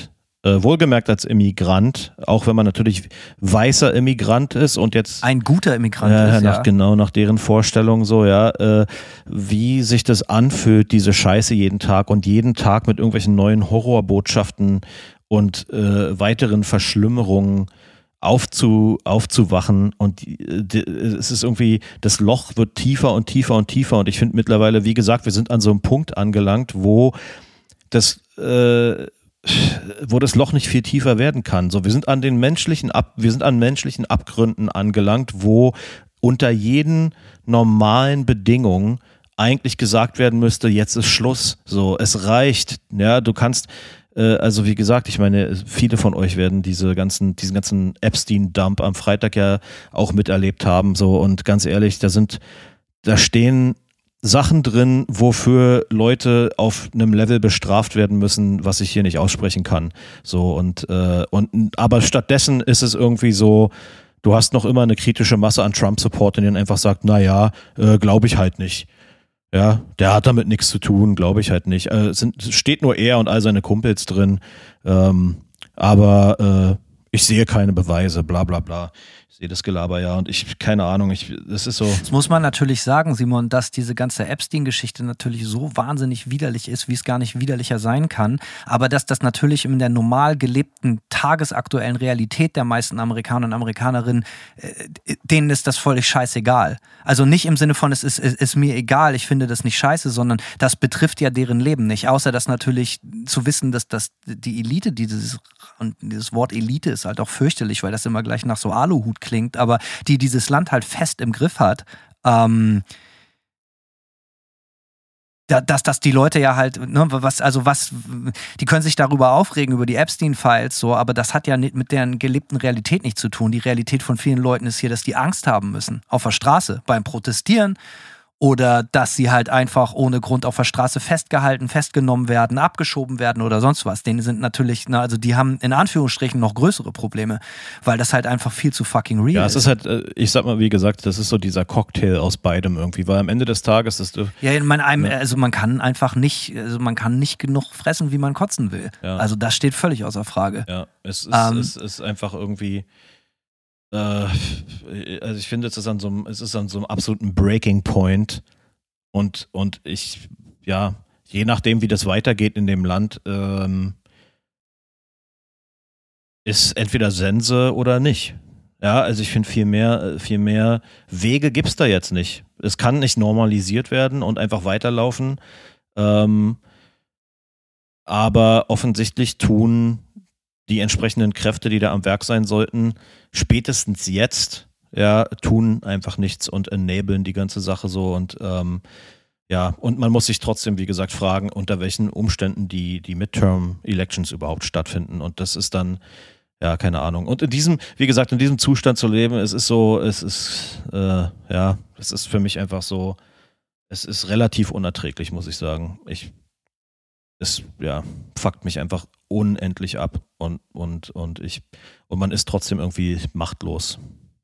Äh, wohlgemerkt als Immigrant, auch wenn man natürlich weißer Immigrant ist und jetzt ein guter Immigrant äh, ist, nach, ja. Genau, nach deren Vorstellung so, ja, äh, wie sich das anfühlt, diese Scheiße jeden Tag und jeden Tag mit irgendwelchen neuen Horrorbotschaften und äh, weiteren Verschlimmerungen aufzu, aufzuwachen und die, die, es ist irgendwie, das Loch wird tiefer und tiefer und tiefer und ich finde mittlerweile, wie gesagt, wir sind an so einem Punkt angelangt, wo das äh, wo das Loch nicht viel tiefer werden kann. So, wir sind an den menschlichen Ab, wir sind an menschlichen Abgründen angelangt, wo unter jeden normalen Bedingungen eigentlich gesagt werden müsste, jetzt ist Schluss. So, es reicht. Ja, du kannst, äh, also wie gesagt, ich meine, viele von euch werden diese ganzen, diesen ganzen Epstein-Dump am Freitag ja auch miterlebt haben. So, und ganz ehrlich, da sind, da stehen Sachen drin, wofür Leute auf einem Level bestraft werden müssen, was ich hier nicht aussprechen kann. So und, äh, und aber stattdessen ist es irgendwie so, du hast noch immer eine kritische Masse an Trump-Support, die dann einfach sagt, naja, äh, glaube ich halt nicht. Ja, der hat damit nichts zu tun, glaube ich halt nicht. Äh, es sind, steht nur er und all seine Kumpels drin, ähm, aber äh, ich sehe keine Beweise, bla bla bla. Ich sehe das Gelaber ja und ich, keine Ahnung, ich, das ist so. Das muss man natürlich sagen, Simon, dass diese ganze Epstein-Geschichte natürlich so wahnsinnig widerlich ist, wie es gar nicht widerlicher sein kann, aber dass das natürlich in der normal gelebten tagesaktuellen Realität der meisten Amerikaner und Amerikanerinnen, äh, denen ist das völlig scheißegal. Also nicht im Sinne von, es ist, ist, ist mir egal, ich finde das nicht scheiße, sondern das betrifft ja deren Leben nicht, außer dass natürlich zu wissen, dass, dass die Elite, dieses, und dieses Wort Elite ist halt auch fürchterlich, weil das immer gleich nach so Aluhut klingt, aber die dieses Land halt fest im Griff hat, ähm, da, dass, dass die Leute ja halt, ne, was, also was, die können sich darüber aufregen, über die Epstein-Files, so, aber das hat ja nicht mit deren gelebten Realität nichts zu tun. Die Realität von vielen Leuten ist hier, dass die Angst haben müssen, auf der Straße, beim Protestieren, oder dass sie halt einfach ohne Grund auf der Straße festgehalten, festgenommen werden, abgeschoben werden oder sonst was. Denen sind natürlich, na, also die haben in Anführungsstrichen noch größere Probleme, weil das halt einfach viel zu fucking real ist. Ja, es ist halt, ich sag mal, wie gesagt, das ist so dieser Cocktail aus beidem irgendwie, weil am Ende des Tages ist du. Ja, man, einem, also man kann einfach nicht, also man kann nicht genug fressen, wie man kotzen will. Ja. Also das steht völlig außer Frage. Ja, es ist, Ähm, es ist einfach irgendwie. Also ich finde, es ist an so einem, es ist an so einem absoluten Breaking Point und, und ich, ja, je nachdem, wie das weitergeht in dem Land, ähm, ist entweder Sense oder nicht. Ja, also ich finde, viel mehr, viel mehr Wege gibt es da jetzt nicht. Es kann nicht normalisiert werden und einfach weiterlaufen, ähm, aber offensichtlich tun die entsprechenden Kräfte, die da am Werk sein sollten, spätestens jetzt, ja, tun einfach nichts und enablen die ganze Sache so und ähm, ja, und man muss sich trotzdem, wie gesagt, fragen, unter welchen Umständen die, die Midterm-Elections überhaupt stattfinden und das ist dann, ja, keine Ahnung. Und in diesem, wie gesagt, in diesem Zustand zu leben, es ist so, es ist, äh, ja, es ist für mich einfach so, es ist relativ unerträglich, muss ich sagen. Ich es ja, fuckt mich einfach unendlich ab und, und, und ich und man ist trotzdem irgendwie machtlos.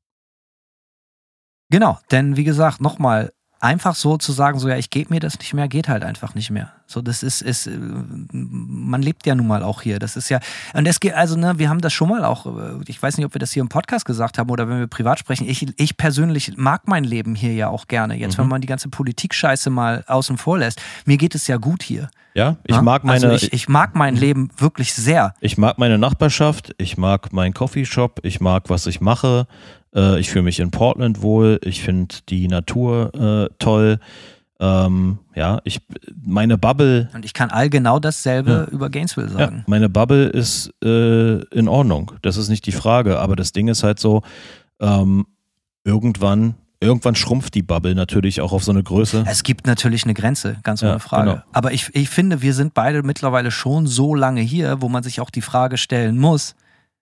Genau, denn wie gesagt, nochmal, einfach so zu sagen, so ja, ich gebe mir das nicht mehr, geht halt einfach nicht mehr. So, das ist, ist, man lebt ja nun mal auch hier. Das ist ja, und es geht, also, ne, wir haben das schon mal auch, ich weiß nicht, ob wir das hier im Podcast gesagt haben oder wenn wir privat sprechen. Ich, ich persönlich mag mein Leben hier ja auch gerne. Jetzt, mhm. wenn man die ganze Politik-Scheiße mal außen vor lässt. Mir geht es ja gut hier. Ja, ich ja? mag meine. Also ich, ich mag mein Leben wirklich sehr. Ich mag meine Nachbarschaft, ich mag meinen Coffeeshop, ich mag, was ich mache. Äh, ich fühle mich in Portland wohl, ich finde die Natur äh, toll. Ähm, ja, ich, meine Bubble. Und ich kann all genau dasselbe ja. über Gainesville sagen. Ja, meine Bubble ist äh, in Ordnung, das ist nicht die Frage, aber das Ding ist halt so, ähm, irgendwann Irgendwann schrumpft die Bubble natürlich auch auf so eine Größe. Es gibt natürlich eine Grenze, ganz ohne ja, Frage. Genau. Aber ich, ich finde, wir sind beide mittlerweile schon so lange hier, wo man sich auch die Frage stellen muss.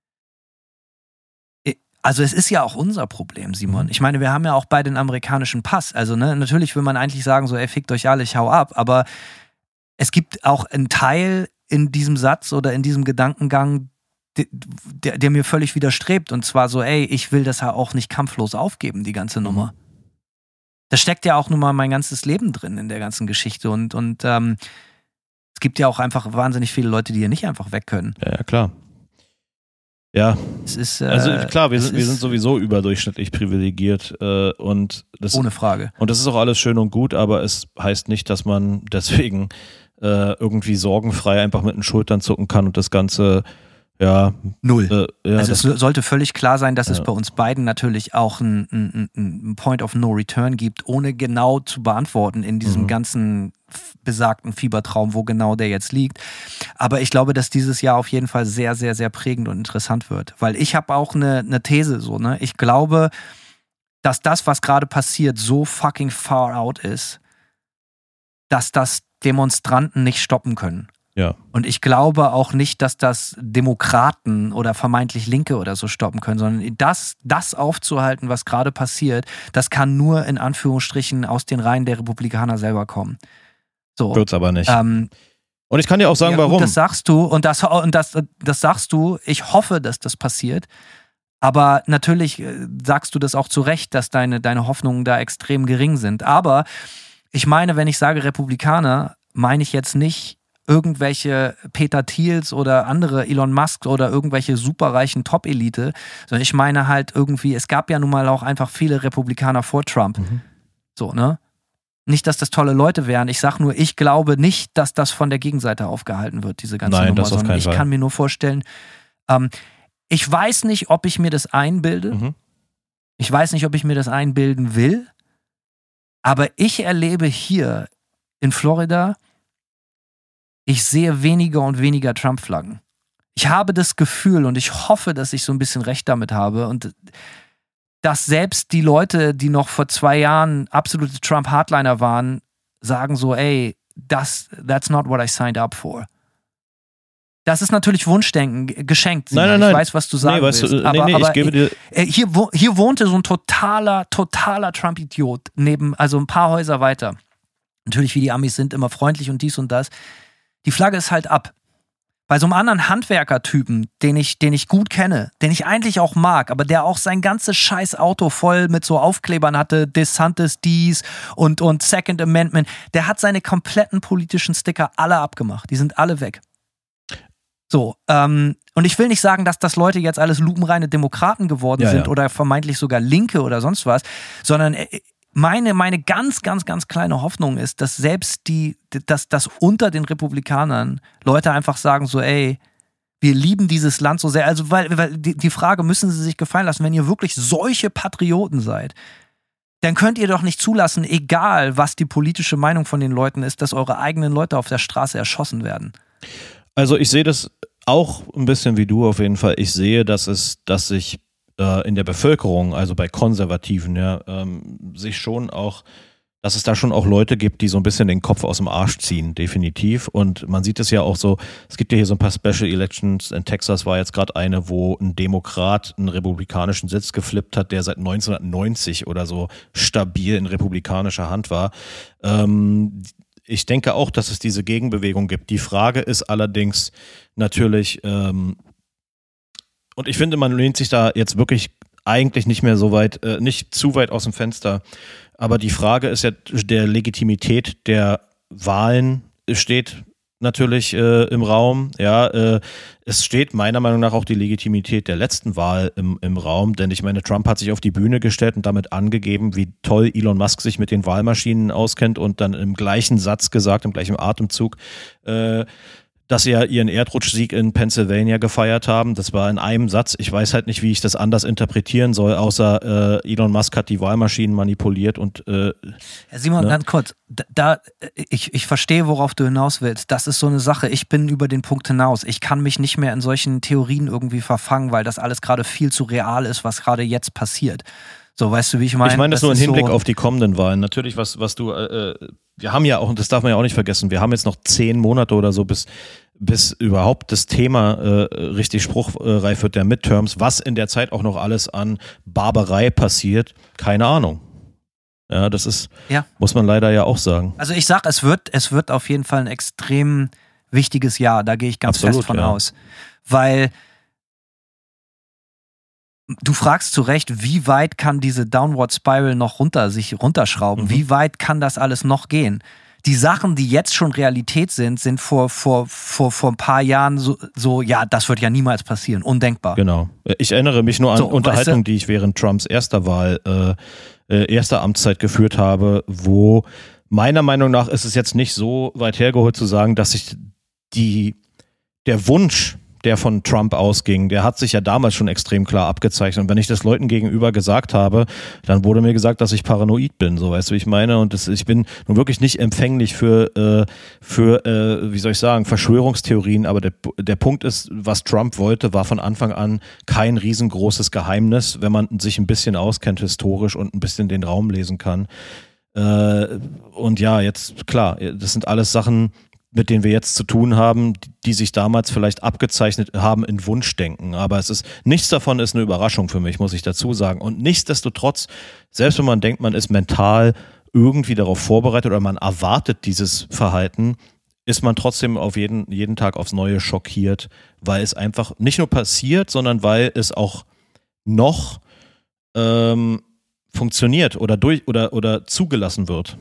Also es ist ja auch unser Problem, Simon. Ich meine, wir haben ja auch beide den amerikanischen Pass. Also ne, natürlich will man eigentlich sagen, so ey, fickt euch alle, ich hau ab. Aber es gibt auch einen Teil in diesem Satz oder in diesem Gedankengang, Der, der mir völlig widerstrebt und zwar so, ey, ich will das ja auch nicht kampflos aufgeben, die ganze Nummer. Da steckt ja auch nun mal mein ganzes Leben drin in der ganzen Geschichte und, und ähm, es gibt ja auch einfach wahnsinnig viele Leute, die hier nicht einfach weg können. Ja, ja klar. Ja, Es ist, äh, also klar, wir es sind, wir ist- sind sowieso überdurchschnittlich privilegiert äh, und das Ohne Frage. und das ist auch alles schön und gut, aber es heißt nicht, dass man deswegen äh, irgendwie sorgenfrei einfach mit den Schultern zucken kann und das Ganze, ja, Null. äh, ja Also das, es sollte völlig klar sein, dass es Ja. bei uns beiden natürlich auch ein, ein, ein Point of No Return gibt, ohne genau zu beantworten in diesem Mhm. ganzen f- besagten Fiebertraum, wo genau der jetzt liegt. Aber ich glaube, dass dieses Jahr auf jeden Fall sehr, sehr, sehr prägend und interessant wird. Weil ich habe auch eine, eine These so, ne? Ich glaube, dass das, was gerade passiert, so fucking far out ist, dass das Demonstranten nicht stoppen können. ja. Und ich glaube auch nicht, dass das Demokraten oder vermeintlich Linke oder so stoppen können, sondern das, das aufzuhalten, was gerade passiert, das kann nur in Anführungsstrichen aus den Reihen der Republikaner selber kommen. So. Wird's aber nicht. Ähm, Und ich kann dir auch sagen, ja, gut, warum. das sagst du und das, und das, das sagst du. Ich hoffe, dass das passiert. Aber natürlich äh, sagst du das auch zu Recht, dass deine, deine Hoffnungen da extrem gering sind. Aber ich meine, wenn ich sage Republikaner, meine ich jetzt nicht irgendwelche Peter Thiels oder andere Elon Musk oder irgendwelche superreichen Top-Elite, sondern ich meine halt irgendwie, es gab ja nun mal auch einfach viele Republikaner vor Trump. Mhm. So, ne? Nicht, dass das tolle Leute wären. Ich sag nur, ich glaube nicht, dass das von der Gegenseite aufgehalten wird, diese ganze Nein, Nummer. das auf sondern keinen ich Fall. kann mir nur vorstellen, ähm, ich weiß nicht, ob ich mir das einbilde. Mhm. Ich weiß nicht, ob ich mir das einbilden will. Aber ich erlebe hier in Florida, ich sehe weniger und weniger Trump-Flaggen. Ich habe das Gefühl und ich hoffe, dass ich so ein bisschen recht damit habe und dass selbst die Leute, die noch vor zwei Jahren absolute Trump-Hardliner waren, sagen so, ey, das, that's not what I signed up for. Das ist natürlich Wunschdenken, g- geschenkt. Simon. Nein, nein, Ich nein. weiß, was du sagen Nee, weißt willst. du, nee, aber, nee, aber ich gebe dir, äh, hier, wo, hier wohnte so ein totaler, totaler Trump-Idiot neben, also ein paar Häuser weiter. Natürlich, wie die Amis sind, immer freundlich und dies und das. Die Flagge ist halt ab. Bei so einem anderen Handwerkertypen, den ich, den ich gut kenne, den ich eigentlich auch mag, aber der auch sein ganzes scheiß Auto voll mit so Aufklebern hatte, DeSantis dies und, und Second Amendment, der hat seine kompletten politischen Sticker alle abgemacht. Die sind alle weg. So, ähm, und ich will nicht sagen, dass das Leute jetzt alles lupenreine Demokraten geworden Ja, sind ja. oder vermeintlich sogar Linke oder sonst was, sondern äh, meine, meine ganz, ganz, ganz kleine Hoffnung ist, dass selbst die, dass, dass unter den Republikanern Leute einfach sagen so, ey, wir lieben dieses Land so sehr. Also, weil, weil die, die Frage müssen sie sich gefallen lassen, wenn ihr wirklich solche Patrioten seid, dann könnt ihr doch nicht zulassen, egal was die politische Meinung von den Leuten ist, dass eure eigenen Leute auf der Straße erschossen werden. also ich sehe das auch ein bisschen wie du auf jeden Fall. Ich sehe, dass es, dass sich äh, in der Bevölkerung, also bei Konservativen, ja, ähm, sich schon auch, dass es da schon auch Leute gibt, die so ein bisschen den Kopf aus dem Arsch ziehen, definitiv. Und man sieht es ja auch so, es gibt ja hier so ein paar Special Elections. In Texas war jetzt gerade eine, wo ein Demokrat einen republikanischen Sitz geflippt hat, der seit neunzehnhundertneunzig oder so stabil in republikanischer Hand war. Ähm, ich denke auch, dass es diese Gegenbewegung gibt. Die Frage ist allerdings natürlich, ähm, und ich finde, man lehnt sich da jetzt wirklich eigentlich nicht mehr so weit, äh, nicht zu weit aus dem Fenster. Aber die Frage ist ja der Legitimität der Wahlen steht natürlich äh, im Raum. Ja, äh, es steht meiner Meinung nach auch die Legitimität der letzten Wahl im, im Raum, denn ich meine, Trump hat sich auf die Bühne gestellt und damit angegeben, wie toll Elon Musk sich mit den Wahlmaschinen auskennt und dann im gleichen Satz gesagt, im gleichen Atemzug, äh, dass sie ja ihren Erdrutschsieg in Pennsylvania gefeiert haben. Das war in einem Satz. Ich weiß halt nicht, wie ich das anders interpretieren soll, außer äh, Elon Musk hat die Wahlmaschinen manipuliert und äh, Simon, ne? ganz kurz, da, da ich, ich verstehe, worauf du hinaus willst. Das ist so eine Sache. Ich bin über den Punkt hinaus. Ich kann mich nicht mehr in solchen Theorien irgendwie verfangen, weil das alles gerade viel zu real ist, was gerade jetzt passiert. So, weißt du, wie ich meine? Ich meine das, das nur im Hinblick so auf die kommenden Wahlen. Natürlich, was, was du, äh, wir haben ja auch, und das darf man ja auch nicht vergessen, wir haben jetzt noch zehn Monate oder so, bis, bis überhaupt das Thema äh, richtig spruchreif wird der Midterms, was in der Zeit auch noch alles an Barbarei passiert, keine Ahnung. Ja, das ist, Ja. muss man leider ja auch sagen. Also ich sag, es wird, es wird auf jeden Fall ein extrem wichtiges Jahr, da gehe ich ganz Absolut, fest von ja. aus. Weil du fragst zu Recht, wie weit kann diese Downward Spiral noch runter, sich runterschrauben? Mhm. Wie weit kann das alles noch gehen? die Sachen, die jetzt schon Realität sind, sind vor, vor, vor, vor ein paar Jahren so, so, ja, das wird ja niemals passieren, undenkbar. Genau. Ich erinnere mich nur an So, Unterhaltungen, weißt du, die ich während Trumps erster Wahl, äh, äh, erster Amtszeit geführt habe, wo meiner Meinung nach ist es jetzt nicht so weit hergeholt zu sagen, dass sich die, der Wunsch, der von Trump ausging, der hat sich ja damals schon extrem klar abgezeichnet. Und wenn ich das Leuten gegenüber gesagt habe, dann wurde mir gesagt, dass ich paranoid bin, so, weißt du, wie ich meine? Und das, ich bin nun wirklich nicht empfänglich für, äh, für äh, wie soll ich sagen, Verschwörungstheorien, aber der, der Punkt ist, was Trump wollte, war von Anfang an kein riesengroßes Geheimnis, wenn man sich ein bisschen auskennt historisch und ein bisschen den Raum lesen kann. Äh, und ja, jetzt, klar, das sind alles Sachen, mit denen wir jetzt zu tun haben, die sich damals vielleicht abgezeichnet haben in Wunschdenken. Aber es ist, nichts davon ist eine Überraschung für mich, muss ich dazu sagen. Und nichtsdestotrotz, selbst wenn man denkt, man ist mental irgendwie darauf vorbereitet oder man erwartet dieses Verhalten, ist man trotzdem auf jeden, jeden Tag aufs Neue schockiert, weil es einfach nicht nur passiert, sondern weil es auch noch ähm, funktioniert oder durch oder, oder zugelassen wird.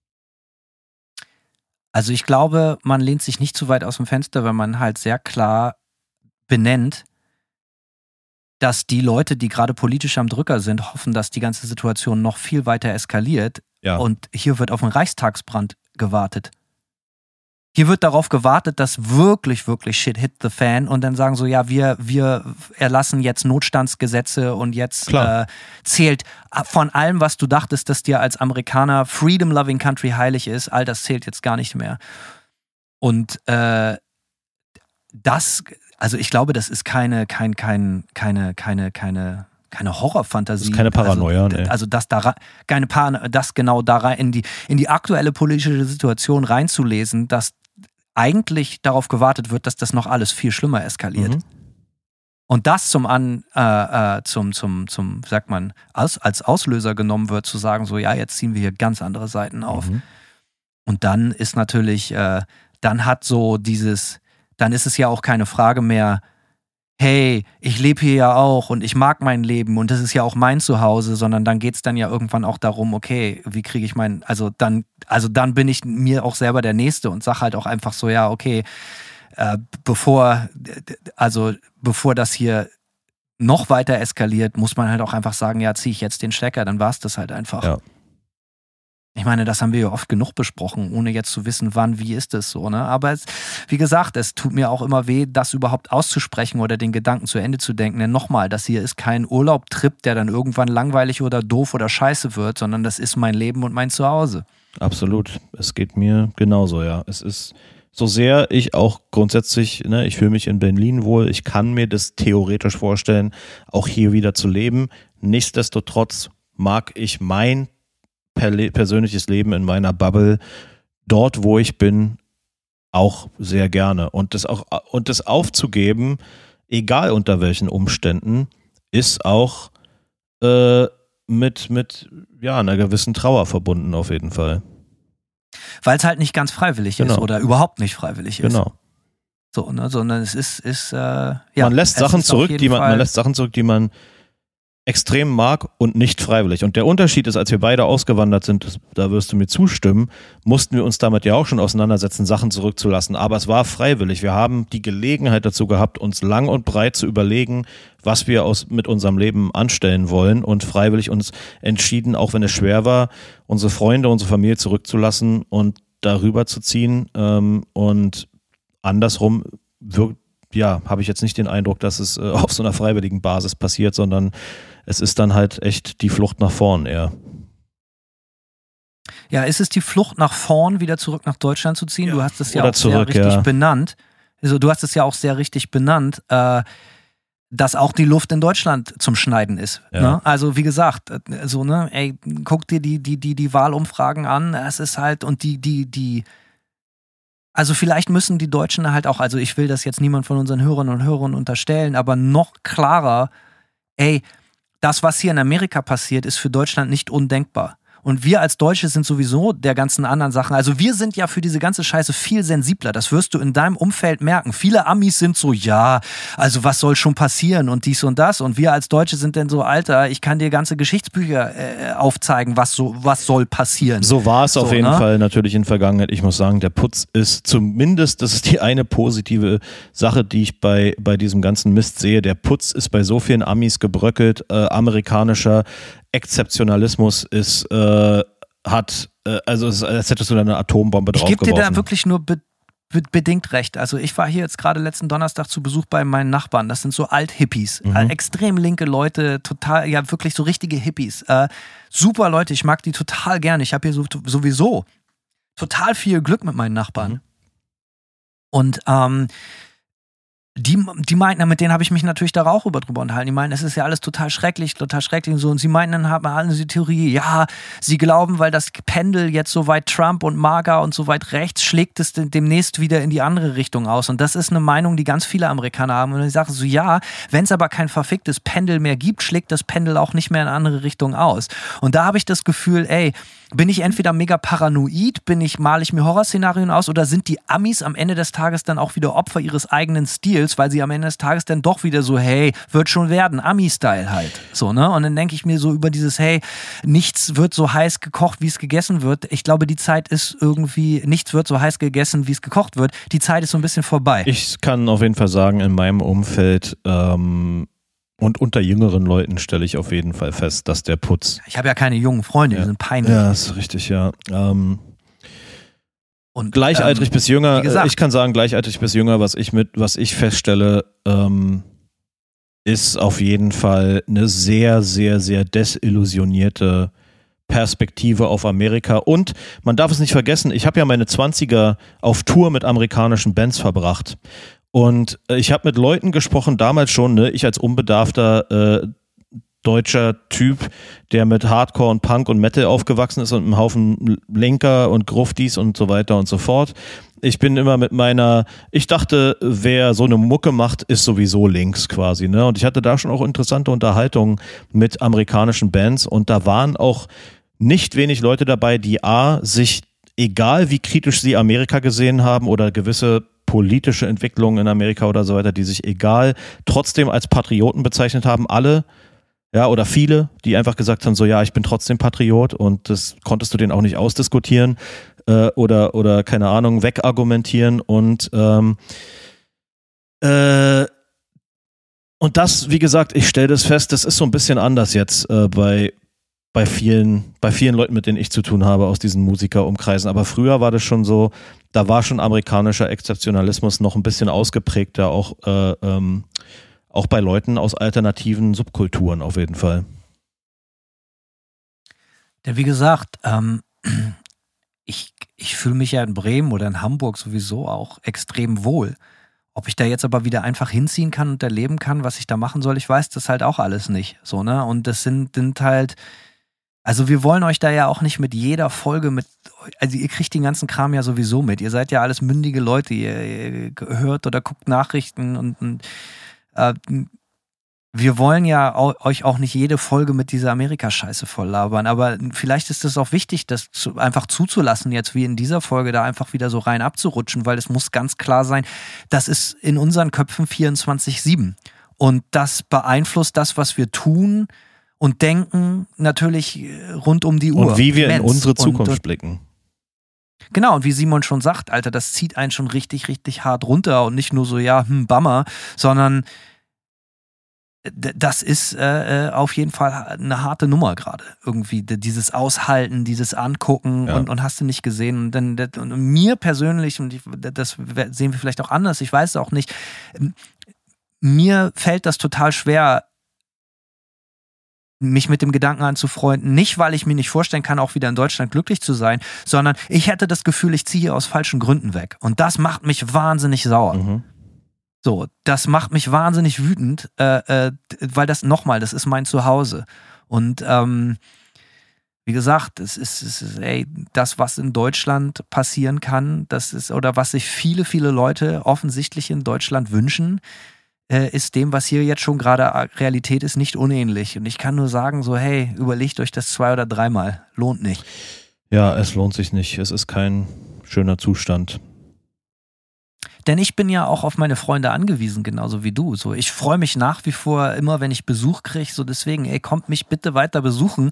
Also ich glaube, man lehnt sich nicht zu weit aus dem Fenster, wenn man halt sehr klar benennt, dass die Leute, die gerade politisch am Drücker sind, hoffen, dass die ganze Situation noch viel weiter eskaliert. Ja. Und hier wird auf einen Reichstagsbrand gewartet. Hier wird darauf gewartet, dass wirklich, wirklich shit hit the fan und dann sagen so, ja, wir, wir erlassen jetzt Notstandsgesetze und jetzt äh, zählt von allem, was du dachtest, dass dir als Amerikaner freedom-loving country heilig ist, all das zählt jetzt gar nicht mehr. Und äh, das, also ich glaube, das ist keine, kein, kein, keine, keine, keine, keine Horrorfantasie. Das ist keine Paranoia, also, ne. Also das da keine Par- das genau da rein in die, in die aktuelle politische Situation reinzulesen, dass eigentlich darauf gewartet wird, dass das noch alles viel schlimmer eskaliert. Mhm. Und das zum an äh, äh, zum, zum, zum, sagt man, als, als Auslöser genommen wird, zu sagen, so ja, jetzt ziehen wir hier ganz andere Seiten auf. Mhm. Und dann ist natürlich, äh, dann hat so dieses, dann ist es ja auch keine Frage mehr, hey, ich lebe hier ja auch und ich mag mein Leben und das ist ja auch mein Zuhause, sondern dann geht es dann ja irgendwann auch darum, okay, wie kriege ich mein, also dann, also dann bin ich mir auch selber der Nächste und sag halt auch einfach so, ja, okay, äh, bevor, also bevor das hier noch weiter eskaliert, muss man halt auch einfach sagen, ja, ziehe ich jetzt den Stecker, dann war es das halt einfach. Ja. Ich meine, das haben wir ja oft genug besprochen, ohne jetzt zu wissen, wann, wie ist es so, ne? Aber es, wie gesagt, es tut mir auch immer weh, das überhaupt auszusprechen oder den Gedanken zu Ende zu denken. Denn nochmal, das hier ist kein Urlaubtrip, der dann irgendwann langweilig oder doof oder scheiße wird, sondern das ist mein Leben und mein Zuhause. Absolut. Es geht mir genauso, ja. Es ist so sehr ich auch grundsätzlich, ne, ich fühle mich in Berlin wohl, ich kann mir das theoretisch vorstellen, auch hier wieder zu leben. Nichtsdestotrotz mag ich mein persönliches Leben in meiner Bubble, dort wo ich bin, auch sehr gerne. Und das auch, und das aufzugeben, egal unter welchen Umständen, ist auch äh, mit, mit ja, einer gewissen Trauer verbunden auf jeden Fall. Weil es halt nicht ganz freiwillig genau. ist oder überhaupt nicht freiwillig ist. Genau. So, ne, sondern es ist, ist äh, ja, man lässt Sachen zurück, die man, man lässt Sachen zurück, die man extrem mag und nicht freiwillig. Und der Unterschied ist, als wir beide ausgewandert sind, da wirst du mir zustimmen, mussten wir uns damit ja auch schon auseinandersetzen, Sachen zurückzulassen. Aber es war freiwillig. Wir haben die Gelegenheit dazu gehabt, uns lang und breit zu überlegen, was wir aus, mit unserem Leben anstellen wollen und freiwillig uns entschieden, auch wenn es schwer war, unsere Freunde, unsere Familie zurückzulassen und darüber zu ziehen. Ähm, und andersrum wirkt ja, habe ich jetzt nicht den Eindruck, dass es äh, auf so einer freiwilligen Basis passiert, sondern es ist dann halt echt die Flucht nach vorn eher. Ja, ist es die Flucht nach vorn, wieder zurück nach Deutschland zu ziehen? Ja. Du hast es ja Oder auch zurück, sehr richtig ja. benannt. Also du hast es ja auch sehr richtig benannt, äh, dass auch die Luft in Deutschland zum Schneiden ist. Ja. Ne? Also wie gesagt, so, ne, ey, guck dir die, die, die, die Wahlumfragen an, es ist halt, und die, die, die Also vielleicht müssen die Deutschen halt auch, also ich will das jetzt niemand von unseren Hörern und Hörern unterstellen, aber noch klarer, ey, das, was hier in Amerika passiert, ist für Deutschland nicht undenkbar. Und wir als Deutsche sind sowieso der ganzen anderen Sachen, also wir sind ja für diese ganze Scheiße viel sensibler, das wirst du in deinem Umfeld merken. Viele Amis sind so, ja, also was soll schon passieren und dies und das, und wir als Deutsche sind dann so, Alter, ich kann dir ganze Geschichtsbücher äh, aufzeigen, was so, was soll passieren. So war es auf so, jeden ne? Fall natürlich in der Vergangenheit. Ich muss sagen, der Putz ist zumindest, das ist die eine positive Sache, die ich bei, bei diesem ganzen Mist sehe, der Putz ist bei so vielen Amis gebröckelt, äh, amerikanischer Exzeptionalismus ist, äh, hat, äh, also es ist, als hättest du da eine Atombombe Ich gebe dir draufgeworfen. da wirklich nur be be bedingt recht. Also ich war hier jetzt gerade letzten Donnerstag zu Besuch bei meinen Nachbarn. Das sind so Alt-Hippies, Mhm. äh, extrem linke Leute, total, ja wirklich so richtige Hippies. Äh, super Leute, ich mag die total gerne. Ich habe hier so, sowieso total viel Glück mit meinen Nachbarn. Mhm. Und ähm, Die, die meinten, mit denen habe ich mich natürlich da auch über drüber unterhalten. Die meinten, es ist ja alles total schrecklich, total schrecklich und so. Und sie meinten, dann haben alle die Theorie, ja, sie glauben, weil das Pendel jetzt so weit Trump und MAGA und so weit rechts schlägt es demnächst wieder in die andere Richtung aus. Und das ist eine Meinung, die ganz viele Amerikaner haben. Und ich sage so, ja, wenn es aber kein verficktes Pendel mehr gibt, schlägt das Pendel auch nicht mehr in eine andere Richtung aus. Und da habe ich das Gefühl, ey, bin ich entweder mega paranoid, bin ich, male ich mir Horrorszenarien aus, oder sind die Amis am Ende des Tages dann auch wieder Opfer ihres eigenen Stils, weil sie am Ende des Tages dann doch wieder so, hey, wird schon werden, Ami-Style halt. So, ne? Und dann denke ich mir so über dieses, hey, nichts wird so heiß gekocht, wie es gegessen wird. Ich glaube, die Zeit ist irgendwie, nichts wird so heiß gegessen, wie es gekocht wird. Die Zeit ist so ein bisschen vorbei. Ich kann auf jeden Fall sagen, in meinem Umfeld ähm, und unter jüngeren Leuten stelle ich auf jeden Fall fest, dass der Putz. Ich habe ja keine jungen Freunde, Ja. die sind peinlich. Ja, ist richtig, ja. Ähm, Und, gleichaltrig ähm, bis jünger. wie gesagt. Ich kann sagen, gleichaltrig bis jünger, was ich mit, was ich feststelle, ähm, ist auf jeden Fall eine sehr, sehr, sehr desillusionierte Perspektive auf Amerika. Und man darf es nicht vergessen, ich habe ja meine zwanziger auf Tour mit amerikanischen Bands verbracht. Und äh, ich habe mit Leuten gesprochen, damals schon, ne, ich als unbedarfter äh, deutscher Typ, der mit Hardcore und Punk und Metal aufgewachsen ist und einem Haufen Linker und Gruftis und so weiter und so fort. Ich bin immer mit meiner, ich dachte, wer so eine Mucke macht, ist sowieso links quasi, ne? Und ich hatte da schon auch interessante Unterhaltungen mit amerikanischen Bands und da waren auch nicht wenig Leute dabei, die A, sich, egal wie kritisch sie Amerika gesehen haben oder gewisse politische Entwicklungen in Amerika oder so weiter, die sich egal trotzdem als Patrioten bezeichnet haben, alle, ja, oder viele, die einfach gesagt haben, so, ja, ich bin trotzdem Patriot, und das konntest du denen auch nicht ausdiskutieren äh, oder, oder, keine Ahnung, wegargumentieren, und ähm, äh, und das, wie gesagt, ich stelle das fest, das ist so ein bisschen anders jetzt äh, bei bei vielen, bei vielen Leuten, mit denen ich zu tun habe aus diesen Musikerumkreisen. Aber früher war das schon so, da war schon amerikanischer Exzeptionalismus noch ein bisschen ausgeprägter, auch, äh, ähm, auch bei Leuten aus alternativen Subkulturen auf jeden Fall. Ja, wie gesagt, ähm, ich, ich fühle mich ja in Bremen oder in Hamburg sowieso auch extrem wohl. Ob ich da jetzt aber wieder einfach hinziehen kann und erleben kann, was ich da machen soll, ich weiß das halt auch alles nicht. So, ne? Und das sind, sind halt, also wir wollen euch da ja auch nicht mit jeder Folge mit, also ihr kriegt den ganzen Kram ja sowieso mit. Ihr seid ja alles mündige Leute, ihr, ihr hört oder guckt Nachrichten und, und äh, wir wollen ja au- euch auch nicht jede Folge mit dieser Amerika-Scheiße voll labern, aber vielleicht ist es auch wichtig, das zu, einfach zuzulassen, jetzt wie in dieser Folge da einfach wieder so rein abzurutschen, weil es muss ganz klar sein, das ist in unseren Köpfen vierundzwanzig sieben und das beeinflusst das, was wir tun und denken, natürlich rund um die Uhr. Und wie wir in Immens. unsere Zukunft und, und, blicken. Genau, und wie Simon schon sagt, Alter, das zieht einen schon richtig, richtig hart runter und nicht nur so, ja, hm, Bummer, sondern das ist äh, auf jeden Fall eine harte Nummer gerade. Irgendwie dieses Aushalten, dieses Angucken Ja. und, und hast du nicht gesehen. Und, dann, und mir persönlich, und ich, das sehen wir vielleicht auch anders, ich weiß es auch nicht, mir fällt das total schwer, mich mit dem Gedanken anzufreunden, nicht weil ich mir nicht vorstellen kann, auch wieder in Deutschland glücklich zu sein, sondern ich hätte das Gefühl, ich ziehe hier aus falschen Gründen weg. Und das macht mich wahnsinnig sauer. Mhm. So, das macht mich wahnsinnig wütend, äh, äh, weil das, nochmal, das ist mein Zuhause. Und ähm, wie gesagt, es ist, es ist ey, das, was in Deutschland passieren kann, das ist, oder was sich viele, viele Leute offensichtlich in Deutschland wünschen, äh, ist dem, was hier jetzt schon gerade Realität ist, nicht unähnlich. Und ich kann nur sagen, so hey, überlegt euch das zwei- oder dreimal. Lohnt nicht. Ja, es lohnt sich nicht. Es ist kein schöner Zustand. Denn ich bin ja auch auf meine Freunde angewiesen, genauso wie du. So, ich freue mich nach wie vor immer, wenn ich Besuch kriege. So deswegen, ey, kommt mich bitte weiter besuchen.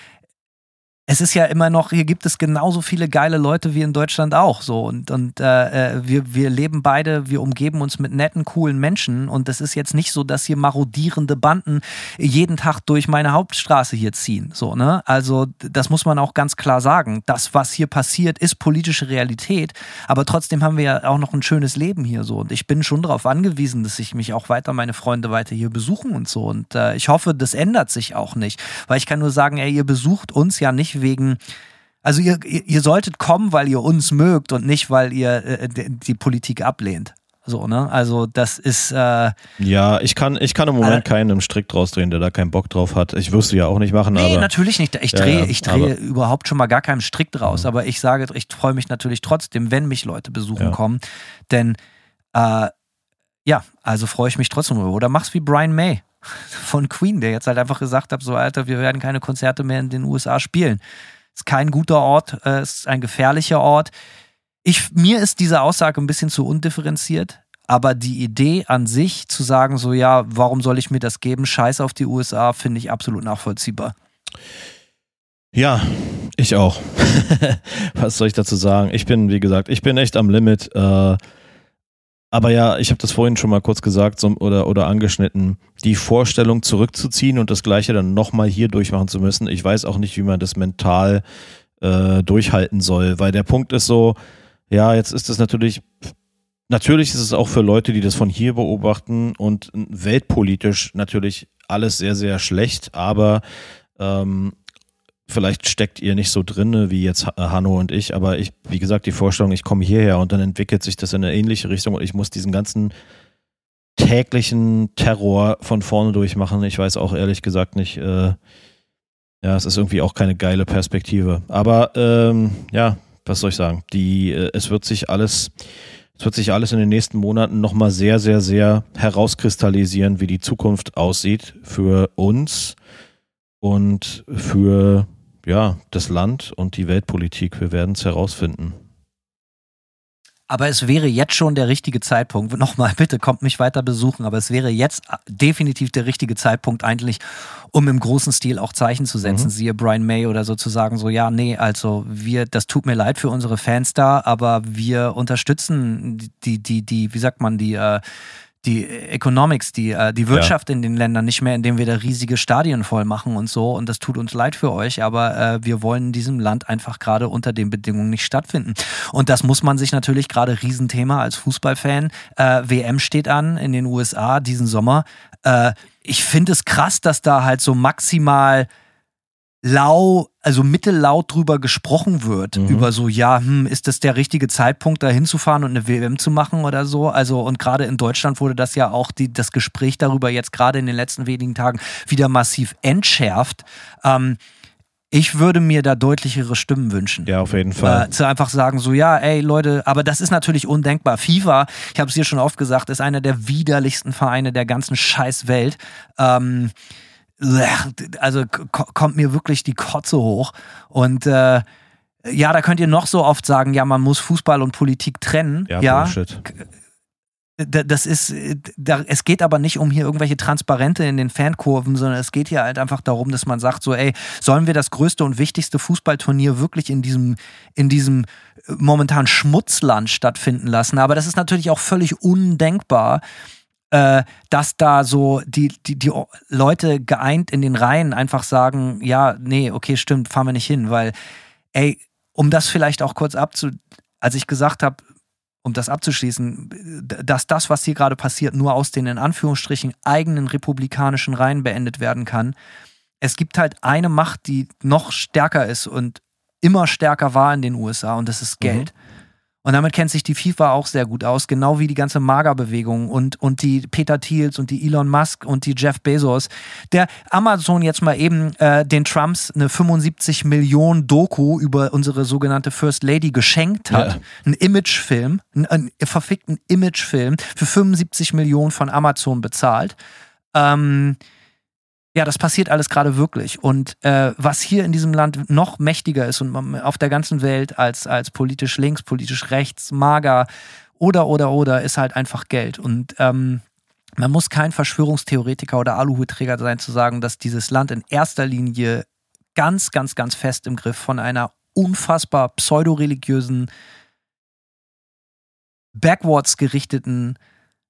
Es ist ja immer noch, hier gibt es genauso viele geile Leute wie in Deutschland auch. So und, und äh, wir, wir leben beide, wir umgeben uns mit netten, coolen Menschen. Und es ist jetzt nicht so, dass hier marodierende Banden jeden Tag durch meine Hauptstraße hier ziehen. So, ne? Also das muss man auch ganz klar sagen. Das, was hier passiert, ist politische Realität. Aber trotzdem haben wir ja auch noch ein schönes Leben hier. So. Und ich bin schon darauf angewiesen, dass ich mich auch weiter, meine Freunde weiter hier besuchen und so. Und äh, ich hoffe, das ändert sich auch nicht. Weil ich kann nur sagen, ey, ihr besucht uns ja nicht wegen, also ihr, ihr solltet kommen, weil ihr uns mögt und nicht, weil ihr äh, die Politik ablehnt. So, ne? Also das ist äh, ja, ich kann, ich kann im Moment also, keinen im Strick draus drehen, der da keinen Bock drauf hat. Ich wirst du ja auch nicht machen. Nee, aber, natürlich nicht. Ich ja, drehe, ja, ich drehe aber, überhaupt schon mal gar keinen Strick draus. Ja. Aber ich sage, ich freue mich natürlich trotzdem, wenn mich Leute besuchen Ja. kommen. Denn äh, ja, also freue ich mich trotzdem drüber. Oder mach's wie Brian May von Queen, der jetzt halt einfach gesagt hat, so Alter, wir werden keine Konzerte mehr in den U S A spielen. Ist kein guter Ort, äh, ist ein gefährlicher Ort. Ich, mir ist diese Aussage ein bisschen zu undifferenziert, aber die Idee an sich zu sagen, so ja, warum soll ich mir das geben, scheiß auf die U S A, finde ich absolut nachvollziehbar. Ja, ich auch. Was soll ich dazu sagen? Ich bin, wie gesagt, ich bin echt am Limit. Äh, aber ja, ich habe das vorhin schon mal kurz gesagt so, oder, oder angeschnitten. Die Vorstellung zurückzuziehen und das Gleiche dann nochmal hier durchmachen zu müssen. Ich weiß auch nicht, wie man das mental äh, durchhalten soll, weil der Punkt ist so, ja, jetzt ist es natürlich, natürlich ist es auch für Leute, die das von hier beobachten und weltpolitisch natürlich alles sehr, sehr schlecht, aber ähm, vielleicht steckt ihr nicht so drin wie jetzt Hanno und ich, aber ich, wie gesagt, die Vorstellung, ich komme hierher und dann entwickelt sich das in eine ähnliche Richtung und ich muss diesen ganzen täglichen Terror von vorne durchmachen. Ich weiß auch ehrlich gesagt nicht, äh, ja, es ist irgendwie auch keine geile Perspektive. Aber ähm, ja, was soll ich sagen? Die, äh, es wird sich alles, es wird sich alles in den nächsten Monaten nochmal sehr, sehr, sehr herauskristallisieren, wie die Zukunft aussieht für uns und für ja, das Land und die Weltpolitik. Wir werden es herausfinden. Aber es wäre jetzt schon der richtige Zeitpunkt. Nochmal, bitte kommt mich weiter besuchen, aber es wäre jetzt definitiv der richtige Zeitpunkt eigentlich, um im großen Stil auch Zeichen zu setzen. Mhm. Siehe Brian May oder so zu sagen, so ja, nee, also wir, das tut mir leid für unsere Fans da, aber wir unterstützen die, die, die, wie sagt man, die, äh, die Economics, die, äh, die Wirtschaft ja. in den Ländern nicht mehr, indem wir da riesige Stadien voll machen und so. Und das tut uns leid für euch, aber äh, wir wollen in diesem Land einfach gerade unter den Bedingungen nicht stattfinden. Und das muss man sich natürlich gerade Riesenthema als Fußballfan. Äh, W M steht an in den U S A diesen Sommer. Äh, ich finde es krass, dass da halt so maximal lau, also mittellaut drüber gesprochen wird, mhm. über so, ja, hm, ist das der richtige Zeitpunkt, da hinzufahren und eine W M zu machen oder so? Also, und gerade in Deutschland wurde das ja auch, die, das Gespräch darüber jetzt gerade in den letzten wenigen Tagen wieder massiv entschärft. Ähm, ich würde mir da deutlichere Stimmen wünschen. Ja, auf jeden Fall. Äh, zu einfach sagen, so, ja, ey, Leute, aber das ist natürlich undenkbar. FIFA, ich habe es hier schon oft gesagt, ist einer der widerlichsten Vereine der ganzen Scheißwelt. Ähm, Also kommt mir wirklich die Kotze hoch. Und äh, ja, da könnt ihr noch so oft sagen, ja, man muss Fußball und Politik trennen. Ja, ja Bullshit. Das ist, da, es geht aber nicht um hier irgendwelche Transparente in den Fankurven, sondern es geht hier halt einfach darum, dass man sagt so, ey, sollen wir das größte und wichtigste Fußballturnier wirklich in diesem, in diesem momentan Schmutzland stattfinden lassen? Aber das ist natürlich auch völlig undenkbar, Äh, dass da so die, die, die Leute geeint in den Reihen einfach sagen, ja, nee, okay, stimmt, fahren wir nicht hin, weil, ey, um das vielleicht auch kurz abzu... Als ich gesagt habe, um das abzuschließen, dass das, was hier gerade passiert, nur aus den in Anführungsstrichen eigenen republikanischen Reihen beendet werden kann. Es gibt halt eine Macht, die noch stärker ist und immer stärker war in den U S A und das ist Geld. Mhm. Und damit kennt sich die FIFA auch sehr gut aus, genau wie die ganze MAGA-Bewegung und, und die Peter Thiels und die Elon Musk und die Jeff Bezos. Der Amazon jetzt mal eben äh, den Trumps eine fünfundsiebzig Millionen Doku über unsere sogenannte First Lady geschenkt hat. Ja. Ein Imagefilm, einen, einen verfickten Imagefilm für fünfundsiebzig Millionen von Amazon bezahlt. Ähm, Ja, das passiert alles gerade wirklich. Und äh, was hier in diesem Land noch mächtiger ist und auf der ganzen Welt als, als politisch links, politisch rechts, MAGA oder, oder, oder, ist halt einfach Geld. Und ähm, man muss kein Verschwörungstheoretiker oder Aluhutträger sein, zu sagen, dass dieses Land in erster Linie ganz, ganz, ganz fest im Griff von einer unfassbar pseudoreligiösen, backwards gerichteten,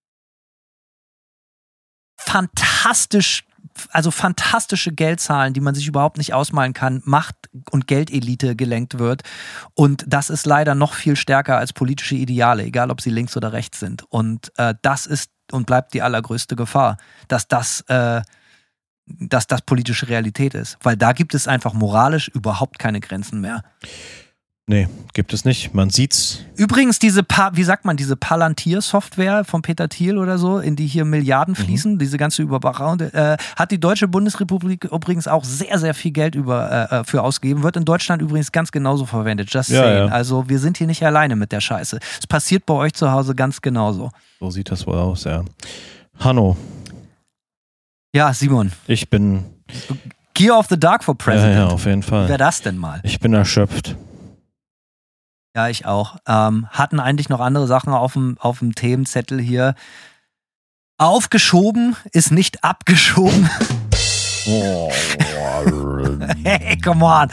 fantastisch also fantastische Geldzahlen, die man sich überhaupt nicht ausmalen kann, Macht- und Geldelite gelenkt wird. Und das ist leider noch viel stärker als politische Ideale, egal ob sie links oder rechts sind. Und äh, das ist und bleibt die allergrößte Gefahr, dass das, äh, dass das politische Realität ist. Weil da gibt es einfach moralisch überhaupt keine Grenzen mehr. Nee, gibt es nicht. Man sieht's. Übrigens, diese, pa- wie sagt man, diese Palantir-Software von Peter Thiel oder so, in die hier Milliarden fließen, mhm. diese ganze Überwachung, äh, hat die Deutsche Bundesrepublik übrigens auch sehr, sehr viel Geld über, äh, für ausgegeben. Wird in Deutschland übrigens ganz genauso verwendet. Just ja, saying. ja. Also wir sind hier nicht alleine mit der Scheiße. Es passiert bei euch zu Hause ganz genauso. So sieht das wohl aus, ja. Hanno. Ja, Simon. Ich bin... Gear of the Dark for President. Ja, ja, auf jeden Fall. Wer das denn mal? Ich bin erschöpft. Ja, ich auch. Ähm, hatten eigentlich noch andere Sachen auf dem, auf dem Themenzettel hier. Aufgeschoben ist nicht abgeschoben. Oh. Hey, come on.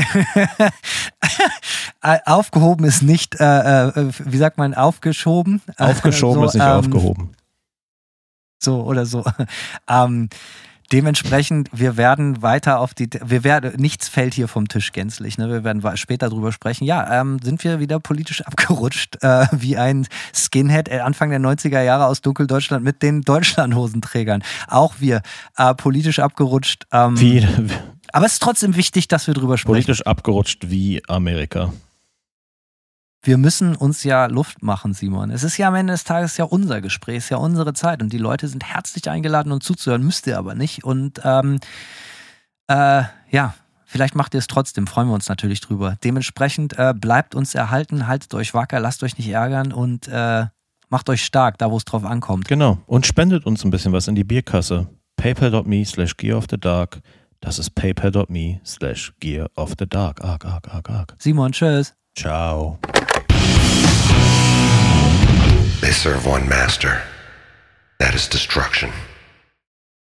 Aufgehoben ist nicht, äh, äh, wie sagt man, aufgeschoben? Aufgeschoben so, ist nicht ähm, aufgehoben. So oder so. ähm, Dementsprechend, wir werden weiter auf die, wir werden, nichts fällt hier vom Tisch gänzlich, ne? Wir werden später drüber sprechen. Ja, ähm, sind wir wieder politisch abgerutscht, äh, wie ein Skinhead Anfang der neunziger Jahre aus Dunkeldeutschland mit den Deutschlandhosenträgern. Auch wir äh, politisch abgerutscht. Ähm, wie? Aber es ist trotzdem wichtig, dass wir drüber sprechen. Politisch abgerutscht wie Amerika. Wir müssen uns ja Luft machen, Simon. Es ist ja am Ende des Tages ja unser Gespräch, es ist ja unsere Zeit und die Leute sind herzlich eingeladen, uns zuzuhören, müsst ihr aber nicht. Und ähm, äh, ja, vielleicht macht ihr es trotzdem, freuen wir uns natürlich drüber. Dementsprechend äh, bleibt uns erhalten, haltet euch wacker, lasst euch nicht ärgern und äh, macht euch stark, da wo es drauf ankommt. Genau, und spendet uns ein bisschen was in die Bierkasse. paypal.me slash gear of the dark. Das ist paypal.me slash gear of the dark. Arg, arg, arg, arg. Simon, tschüss. Ciao. They serve one master. That is destruction.